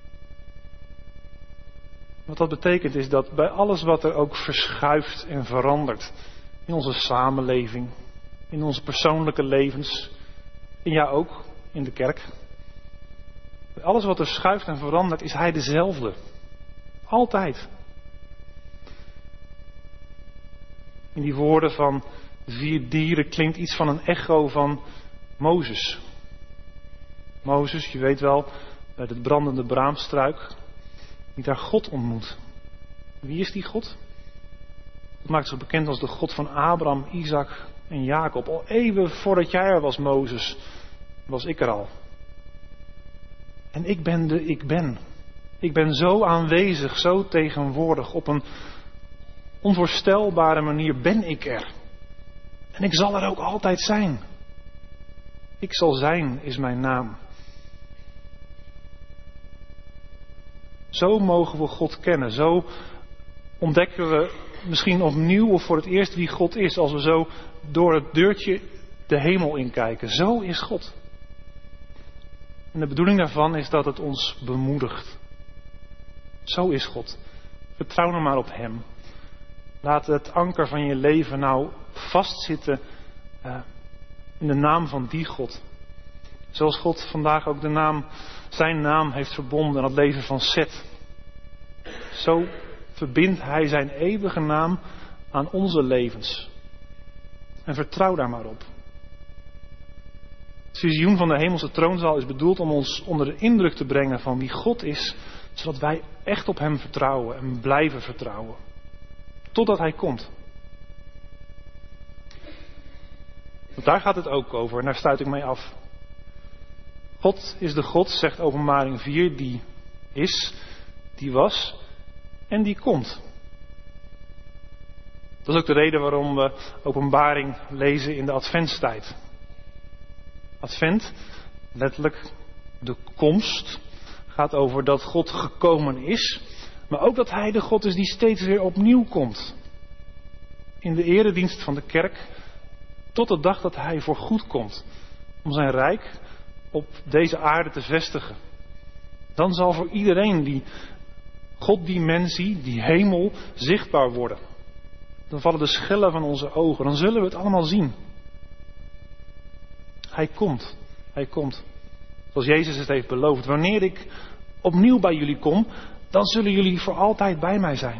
Wat dat betekent is dat bij alles wat er ook verschuift en verandert. In onze samenleving, in onze persoonlijke levens. En ja ook in de kerk. Bij alles wat er schuift en verandert is hij dezelfde. Altijd. In die woorden van de vier dieren klinkt iets van een echo van Mozes. Mozes, je weet wel, bij het brandende braamstruik, die daar God ontmoet. Wie is die God? Dat maakt zich bekend als de God van Abraham, Isaac en Jacob. Al eeuwen voordat jij er was, Mozes, was ik er al. En ik ben de ik ben. Ik ben zo aanwezig, zo tegenwoordig. Op een onvoorstelbare manier ben ik er. En ik zal er ook altijd zijn. Ik zal zijn is mijn naam. Zo mogen we God kennen. Zo ontdekken we misschien opnieuw of voor het eerst wie God is. Als we zo door het deurtje de hemel inkijken. Zo is God. En de bedoeling daarvan is dat het ons bemoedigt. Zo is God. Vertrouw nou maar op hem. Laat het anker van je leven nou vastzitten uh, in de naam van die God. Zoals God vandaag ook de naam, zijn naam heeft verbonden aan het leven van Seth. Zo verbindt hij zijn eeuwige naam aan onze levens. En vertrouw daar maar op. Het visioen van de hemelse troonzaal is bedoeld om ons onder de indruk te brengen van wie God is, zodat wij echt op hem vertrouwen en blijven vertrouwen. Totdat hij komt. Want daar gaat het ook over en daar sluit ik mee af. God is de God, zegt Openbaring vier, die is, die was en die komt. Dat is ook de reden waarom we Openbaring lezen in de Adventstijd. Advent, letterlijk de komst, gaat over dat God gekomen is, maar ook dat hij de God is die steeds weer opnieuw komt. In de eredienst van de kerk, tot de dag dat hij voor goed komt, om zijn rijk op deze aarde te vestigen. Dan zal voor iedereen die Goddimensie, die hemel, zichtbaar worden. Dan vallen de schellen van onze ogen. Dan zullen we het allemaal zien. Hij komt. Hij komt. Zoals Jezus het heeft beloofd. Wanneer ik opnieuw bij jullie kom, dan zullen jullie voor altijd bij mij zijn.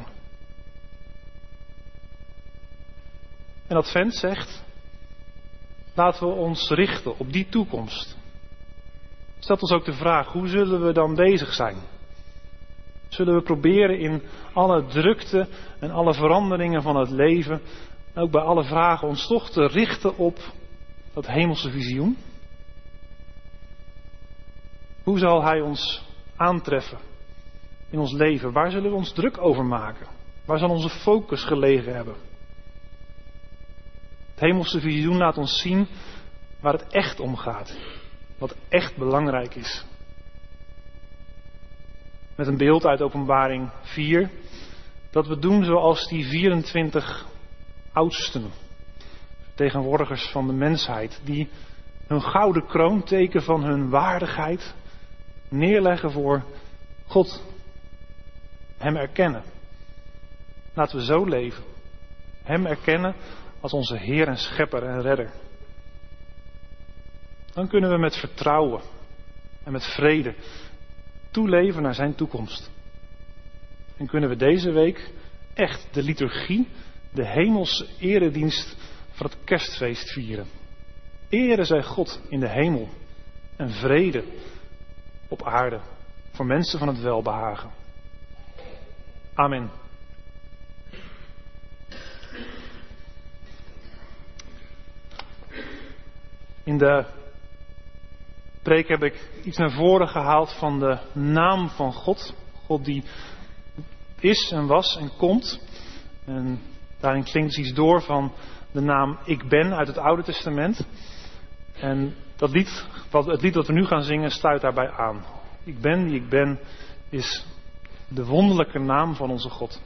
En Advent zegt, laten we ons richten op die toekomst. Stelt ons ook de vraag, hoe zullen we dan bezig zijn? Zullen we proberen in alle drukte en alle veranderingen van het leven, ook bij alle vragen, ons toch te richten op dat hemelse visioen? Hoe zal Hij ons aantreffen in ons leven? Waar zullen we ons druk over maken? Waar zal onze focus gelegen hebben? Het hemelse visioen laat ons zien waar het echt om gaat. Wat echt belangrijk is. Met een beeld uit Openbaring vier. Dat we doen zoals die vierentwintig oudsten. Vertegenwoordigers van de mensheid. Die hun gouden kroonteken van hun waardigheid neerleggen voor God. Hem erkennen. Laten we zo leven. Hem erkennen als onze Heer en Schepper en Redder. Dan kunnen we met vertrouwen en met vrede toeleven naar zijn toekomst. En kunnen we deze week echt de liturgie, de hemelse eredienst van het kerstfeest vieren. Ere zij God in de hemel en vrede op aarde voor mensen van het welbehagen. Amen. In de preek heb ik iets naar voren gehaald van de naam van God. God die is en was en komt. En daarin klinkt dus iets door van de naam Ik Ben uit het Oude Testament. En dat lied, het lied dat we nu gaan zingen sluit daarbij aan. Ik ben die ik ben is de wonderlijke naam van onze God.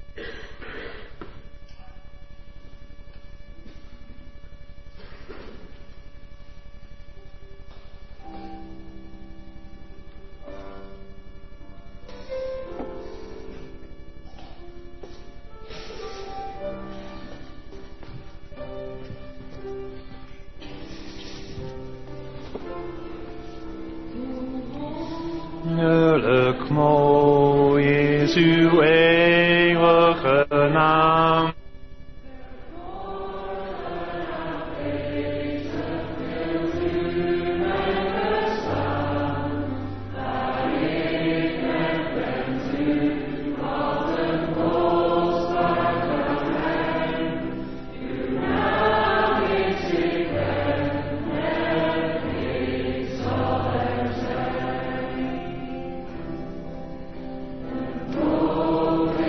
Heerlijk mooi is uw eeuwige naam. Oh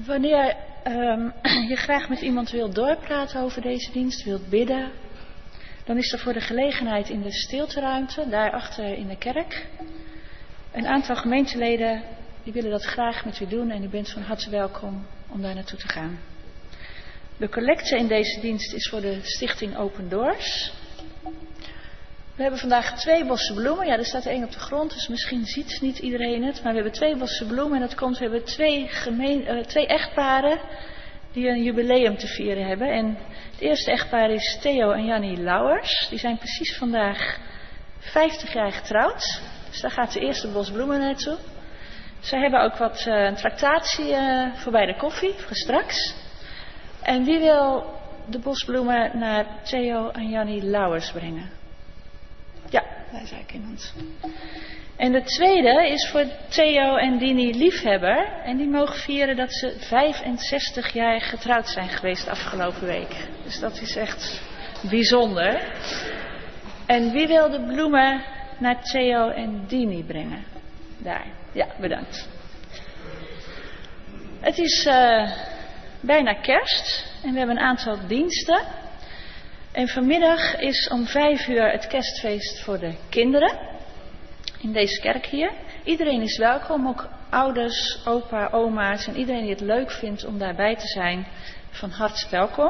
Wanneer um, je graag met iemand wilt doorpraten over deze dienst, wilt bidden, dan is er voor de gelegenheid in de stilteruimte, daarachter in de kerk, een aantal gemeenteleden die willen dat graag met u doen en u bent van harte welkom om daar naartoe te gaan. De collecte in deze dienst is voor de stichting Open Doors. We hebben vandaag twee bossen bloemen. Ja, er staat er één op de grond, dus misschien ziet niet iedereen het. Maar we hebben twee bossen bloemen en dat komt, we hebben twee, gemeen, uh, twee echtparen die een jubileum te vieren hebben. En het eerste echtpaar is Theo en Jannie Lauwers. Die zijn precies vandaag vijftig jaar getrouwd. Dus daar gaat de eerste bos bloemen naartoe. Zij hebben ook wat uh, een tractatie uh, voor bij de koffie, voor straks. En wie wil de bosbloemen naar Theo en Jannie Lauwers brengen? Ja, daar is eigenlijk iemand. En de tweede is voor Theo en Dini Liefhebber. En die mogen vieren dat ze vijfenzestig jaar getrouwd zijn geweest afgelopen week. Dus dat is echt bijzonder. En wie wil de bloemen naar Theo en Dini brengen? Daar. Ja, bedankt. Het is uh, bijna kerst en we hebben een aantal diensten. En vanmiddag is om vijf uur het kerstfeest voor de kinderen. In deze kerk hier. Iedereen is welkom, ook ouders, opa, oma's en iedereen die het leuk vindt om daarbij te zijn, van harte welkom.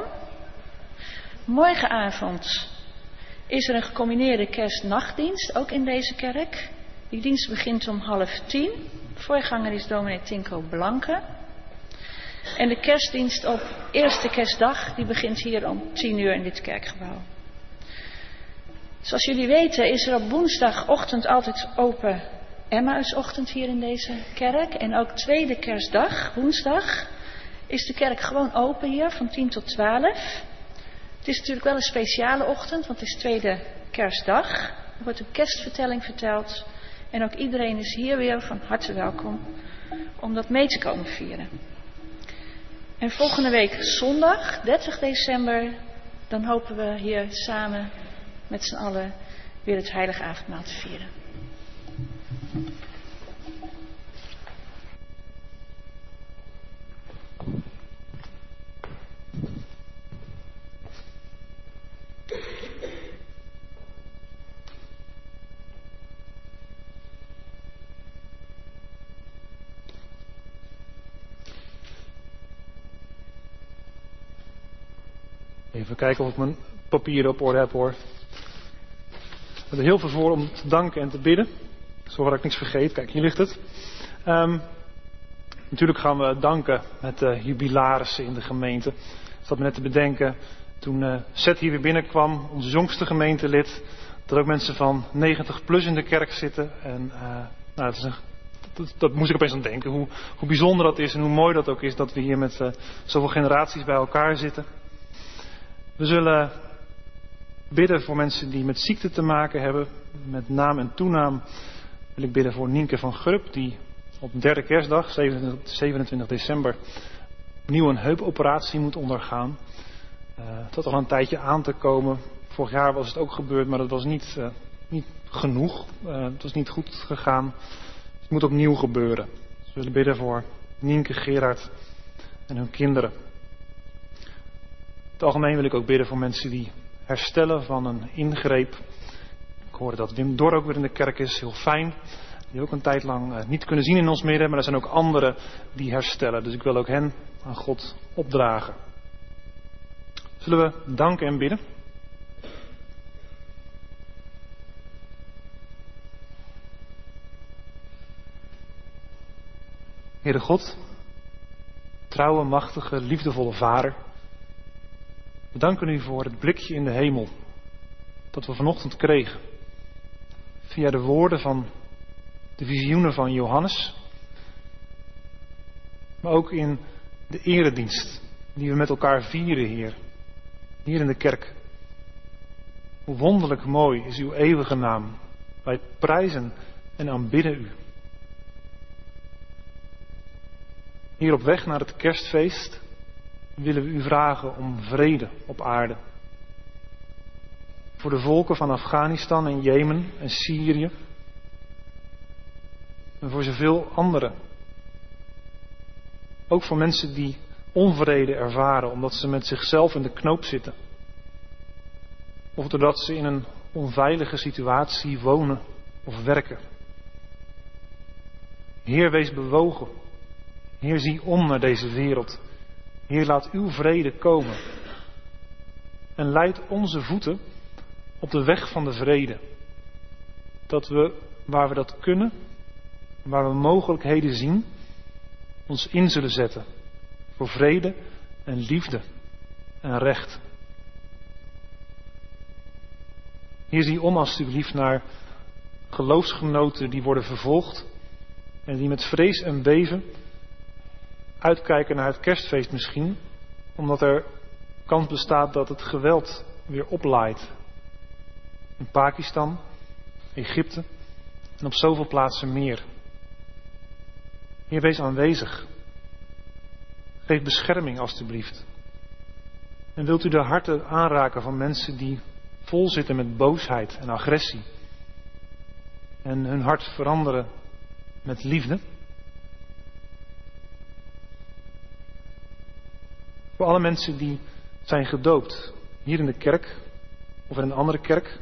Morgenavond is er een gecombineerde kerstnachtdienst, ook in deze kerk. Die dienst begint om half tien. Voorganger is dominee Tinko Blanke. En de kerstdienst op eerste kerstdag, die begint hier om tien uur in dit kerkgebouw. Zoals jullie weten is er op woensdagochtend altijd open Emmausochtend hier in deze kerk. En ook tweede kerstdag, woensdag, is de kerk gewoon open hier van tien tot twaalf. Het is natuurlijk wel een speciale ochtend, want het is tweede kerstdag. Er wordt een kerstvertelling verteld. En ook iedereen is hier weer van harte welkom om dat mee te komen vieren. En volgende week zondag, dertig december, dan hopen we hier samen met z'n allen weer het heilige avondmaal te vieren. Even kijken of ik mijn papieren op orde heb, hoor. We hebben heel veel voor om te danken en te bidden. Zorg dat ik niks vergeet. Kijk, hier ligt het. Um, natuurlijk gaan we danken met de jubilarissen in de gemeente. Ik zat me net te bedenken, toen uh, Seth hier weer binnenkwam, onze jongste gemeentelid, dat er ook mensen van negentig plus in de kerk zitten. En uh, nou, dat, is een, dat, dat moest ik opeens aan denken, hoe, hoe bijzonder dat is en hoe mooi dat ook is dat we hier met uh, zoveel generaties bij elkaar zitten. We zullen bidden voor mensen die met ziekte te maken hebben. Met naam en toenaam wil ik bidden voor Nienke van Gurp, die op derde kerstdag, zevenentwintig december, opnieuw een heupoperatie moet ondergaan. Uh, het had al een tijdje aan te komen. Vorig jaar was het ook gebeurd, maar dat was niet, uh, niet genoeg. Uh, het was niet goed gegaan. Het moet opnieuw gebeuren. Dus we willen bidden voor Nienke, Gerard en hun kinderen. In het algemeen wil ik ook bidden voor mensen die herstellen van een ingreep. Ik hoorde dat Wim Dor ook weer in de kerk is, heel fijn. Die ook een tijd lang uh, niet kunnen zien in ons midden, maar er zijn ook anderen die herstellen. Dus ik wil ook hen aan God opdragen. Zullen we danken en bidden? Heere God, trouwe, machtige, liefdevolle Vader. We danken u voor het blikje in de hemel dat we vanochtend kregen. Via de woorden van de visioenen van Johannes. Maar ook in de eredienst die we met elkaar vieren, Heer. Hier in de kerk. Hoe wonderlijk mooi is uw eeuwige naam. Wij prijzen en aanbidden u. Hier op weg naar het kerstfeest willen we u vragen om vrede op aarde. Voor de volken van Afghanistan en Jemen en Syrië. En voor zoveel anderen. Ook voor mensen die onvrede ervaren omdat ze met zichzelf in de knoop zitten. Of doordat ze in een onveilige situatie wonen of werken. Heer, wees bewogen. Heer, zie om naar deze wereld. Heer, laat uw vrede komen. En leid onze voeten op de weg van de vrede. Dat we, waar we dat kunnen, waar we mogelijkheden zien, ons in zullen zetten. Voor vrede en liefde en recht. Heer, zie om alstublieft naar geloofsgenoten die worden vervolgd. En die met vrees en beven uitkijken naar het kerstfeest misschien. Omdat er kans bestaat dat het geweld weer oplaait. In Pakistan, Egypte en op zoveel plaatsen meer. Heer, wees aanwezig. Geef bescherming alstublieft. En wilt u de harten aanraken van mensen die vol zitten met boosheid en agressie. En hun hart veranderen met liefde. Voor alle mensen die zijn gedoopt, hier in de kerk of in een andere kerk,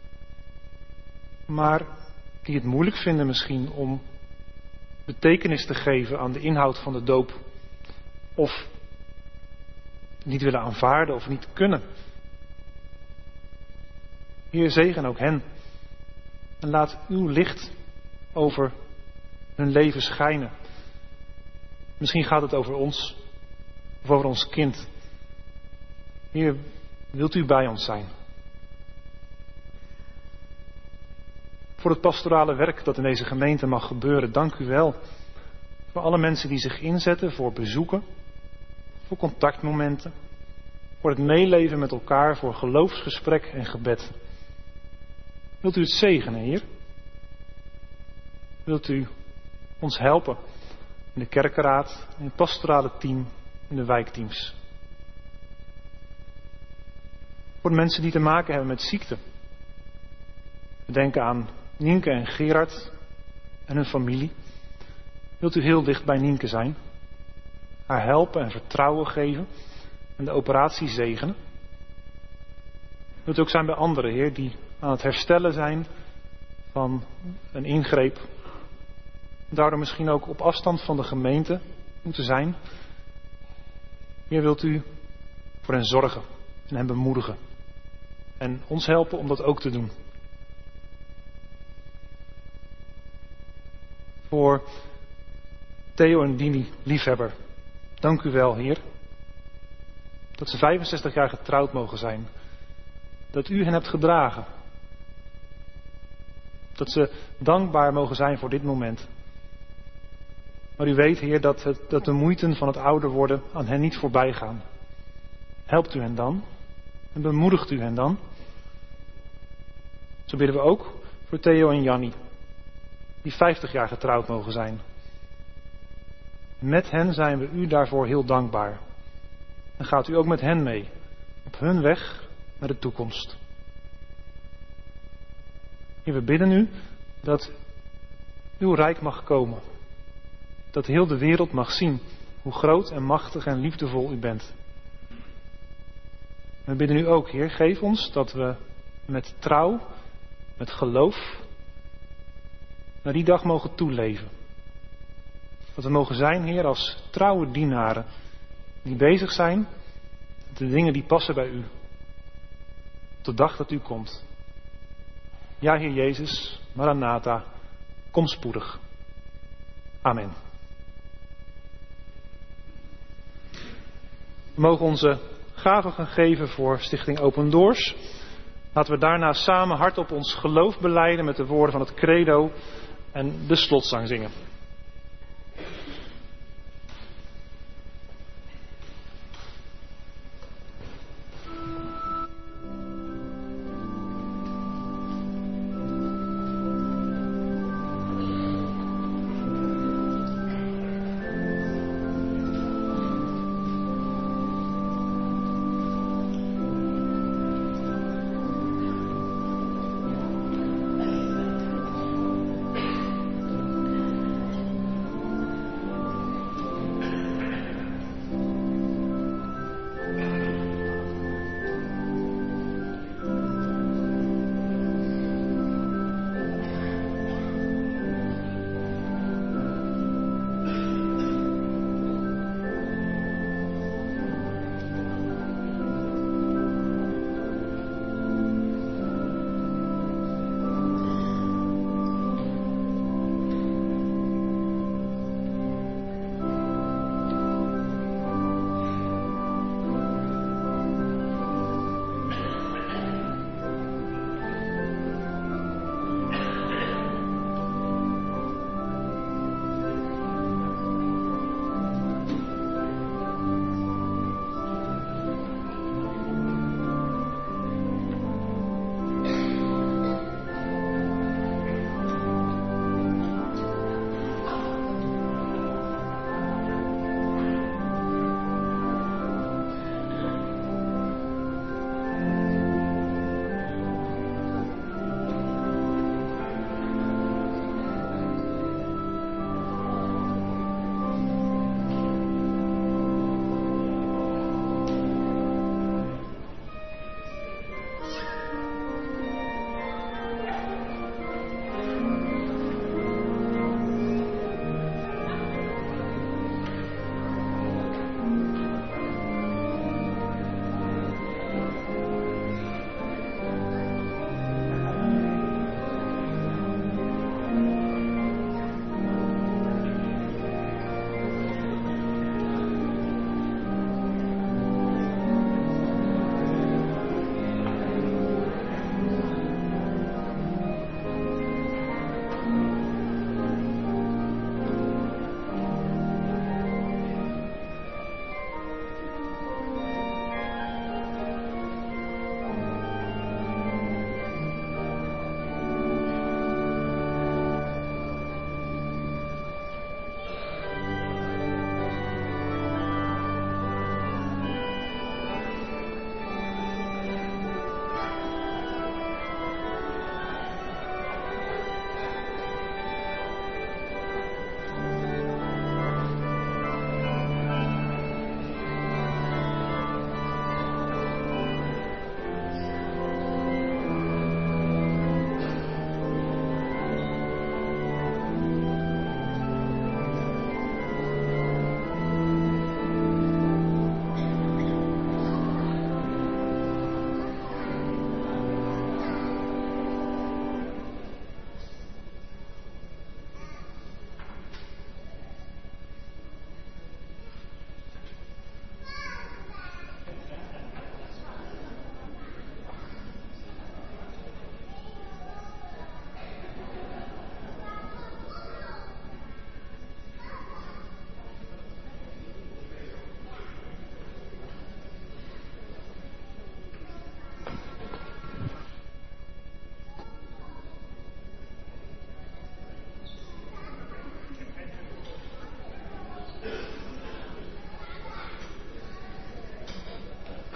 maar die het moeilijk vinden misschien om betekenis te geven aan de inhoud van de doop, of niet willen aanvaarden of niet kunnen. Heer, zegen ook hen en laat uw licht over hun leven schijnen. Misschien gaat het over ons of over ons kind. Heer, wilt u bij ons zijn? Voor het pastorale werk dat in deze gemeente mag gebeuren, dank u wel. Voor alle mensen die zich inzetten voor bezoeken, voor contactmomenten, voor het meeleven met elkaar, voor geloofsgesprek en gebed. Wilt u het zegenen, Heer? Wilt u ons helpen in de kerkenraad, in het pastorale team, in de wijkteams? Voor de mensen die te maken hebben met ziekte. We denken aan Nienke en Gerard en hun familie. Wilt u heel dicht bij Nienke zijn? Haar helpen en vertrouwen geven en de operatie zegenen? Wilt u ook zijn bij anderen, Heer, die aan het herstellen zijn van een ingreep. Daardoor misschien ook op afstand van de gemeente moeten zijn. Heer, wilt u voor hen zorgen en hen bemoedigen. En ons helpen om dat ook te doen. Voor Theo en Dini, liefhebber. Dank u wel, Heer. Dat ze vijfenzestig jaar getrouwd mogen zijn. Dat u hen hebt gedragen. Dat ze dankbaar mogen zijn voor dit moment. Maar u weet, Heer, dat, het, dat de moeiten van het ouder worden aan hen niet voorbij gaan. Helpt u hen dan? En bemoedigt u hen dan? Zo bidden we ook voor Theo en Jannie, die vijftig jaar getrouwd mogen zijn. Met hen zijn we u daarvoor heel dankbaar. En gaat u ook met hen mee, op hun weg naar de toekomst. Heer, we bidden u dat uw rijk mag komen. Dat heel de wereld mag zien hoe groot en machtig en liefdevol u bent. We bidden u ook, Heer, geef ons dat we met trouw, met geloof, naar die dag mogen toeleven. Dat we mogen zijn, Heer, als trouwe dienaren die bezig zijn met de dingen die passen bij u. Op de dag dat u komt. Ja, Heer Jezus, Maranatha, kom spoedig. Amen. We mogen onze gaven gaan geven voor Stichting Open Doors. Laten we daarna samen hardop ons geloof belijden met de woorden van het credo en de slotzang zingen.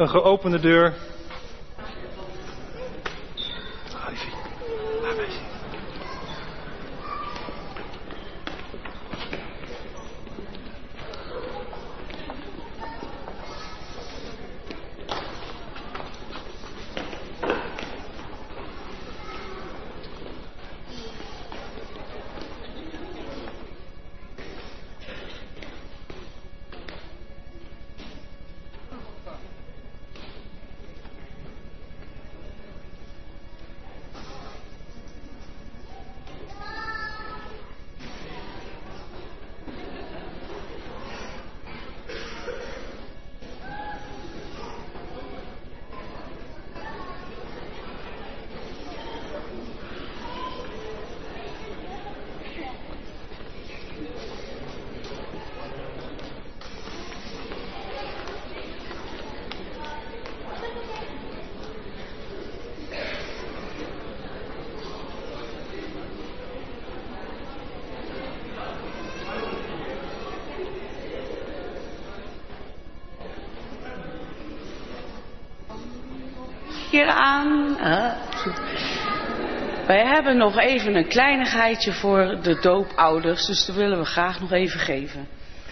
een geopende deur. Hier aan. Uh, wij hebben nog even een kleinigheidje voor de doopouders, dus dat willen we graag nog even geven.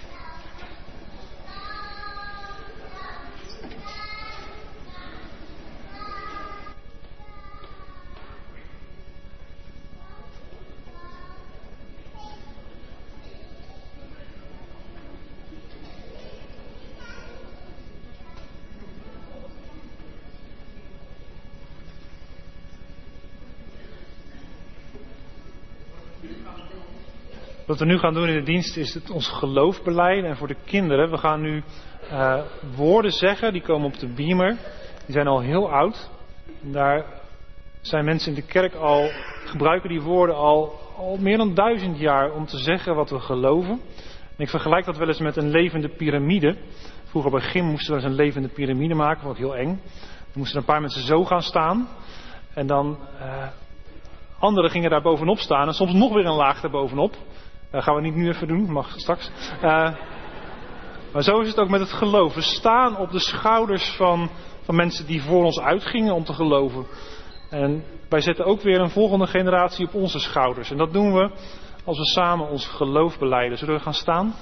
Wat we nu gaan doen in de dienst is het ons geloof belijden. En voor de kinderen, we gaan nu uh, woorden zeggen, die komen op de beamer. Die zijn al heel oud. En daar zijn mensen in de kerk al, gebruiken die woorden al, al meer dan duizend jaar om te zeggen wat we geloven. En ik vergelijk dat wel eens met een levende piramide. Vroeger bij gym moesten we eens een levende piramide maken, vond ik heel eng. Dan moesten er een paar mensen zo gaan staan. En dan uh, anderen gingen daar bovenop staan en soms nog weer een laag daarbovenop. Dat gaan we niet nu even doen, mag straks. Uh, maar zo is het ook met het geloof. We staan op de schouders van, van mensen die voor ons uitgingen om te geloven. En wij zetten ook weer een volgende generatie op onze schouders. En dat doen we als we samen ons geloof belijden. Zullen we gaan staan?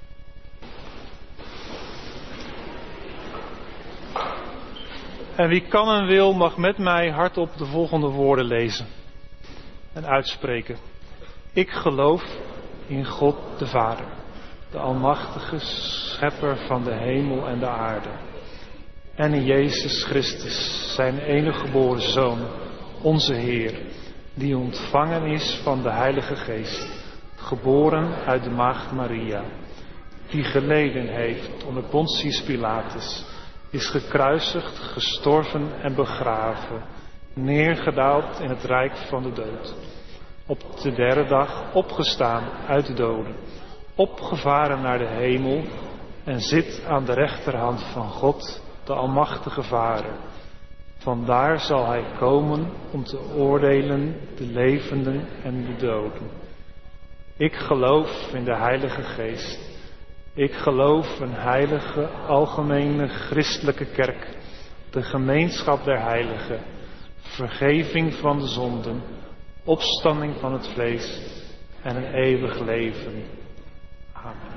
En wie kan en wil mag met mij hardop de volgende woorden lezen en uitspreken. Ik geloof in God de Vader, de almachtige schepper van de hemel en de aarde. En in Jezus Christus, zijn enige geboren Zoon, onze Heer, die ontvangen is van de Heilige Geest, geboren uit de maagd Maria, die geleden heeft onder Pontius Pilatus, is gekruisigd, gestorven en begraven, neergedaald in het rijk van de dood. Op de derde dag opgestaan uit de doden, opgevaren naar de hemel en zit aan de rechterhand van God, de almachtige Vader. Vandaar zal hij komen om te oordelen de levenden en de doden. Ik geloof in de Heilige Geest. Ik geloof een heilige, algemene, christelijke kerk, de gemeenschap der heiligen, vergeving van de zonden, opstanding van het vlees en een eeuwig leven. Amen.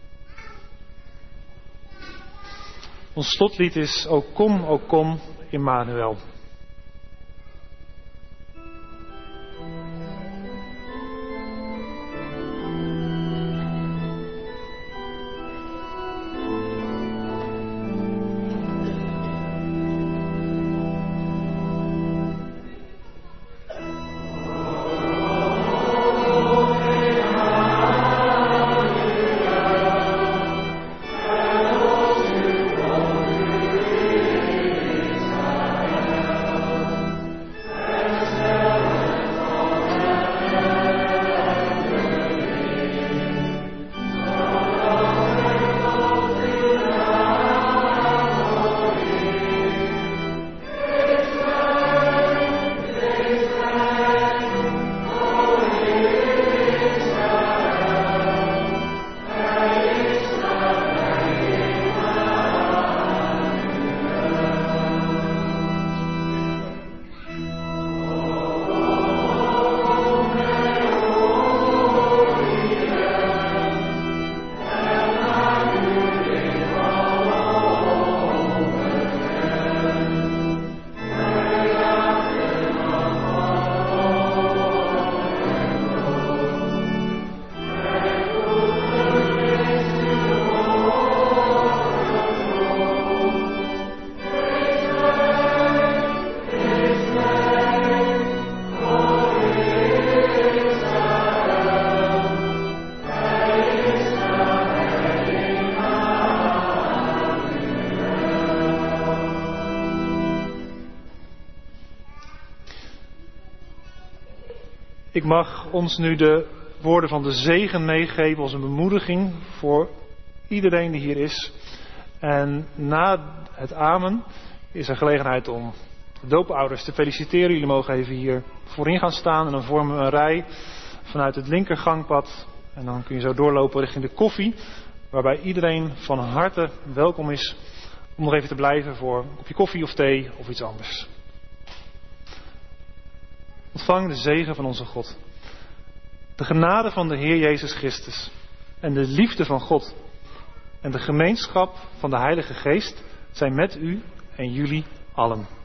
Ons slotlied is O kom, o kom, Immanuel. Ik mag ons nu de woorden van de zegen meegeven als een bemoediging voor iedereen die hier is. En na het amen is er gelegenheid om de doopouders te feliciteren. Jullie mogen even hier voorin gaan staan en dan vormen we een rij vanuit het linkergangpad. En dan kun je zo doorlopen richting de koffie, waarbij iedereen van harte welkom is om nog even te blijven voor een kopje koffie of thee of iets anders. Ontvang de zegen van onze God. De genade van de Heer Jezus Christus en de liefde van God en de gemeenschap van de Heilige Geest zijn met u en jullie allen.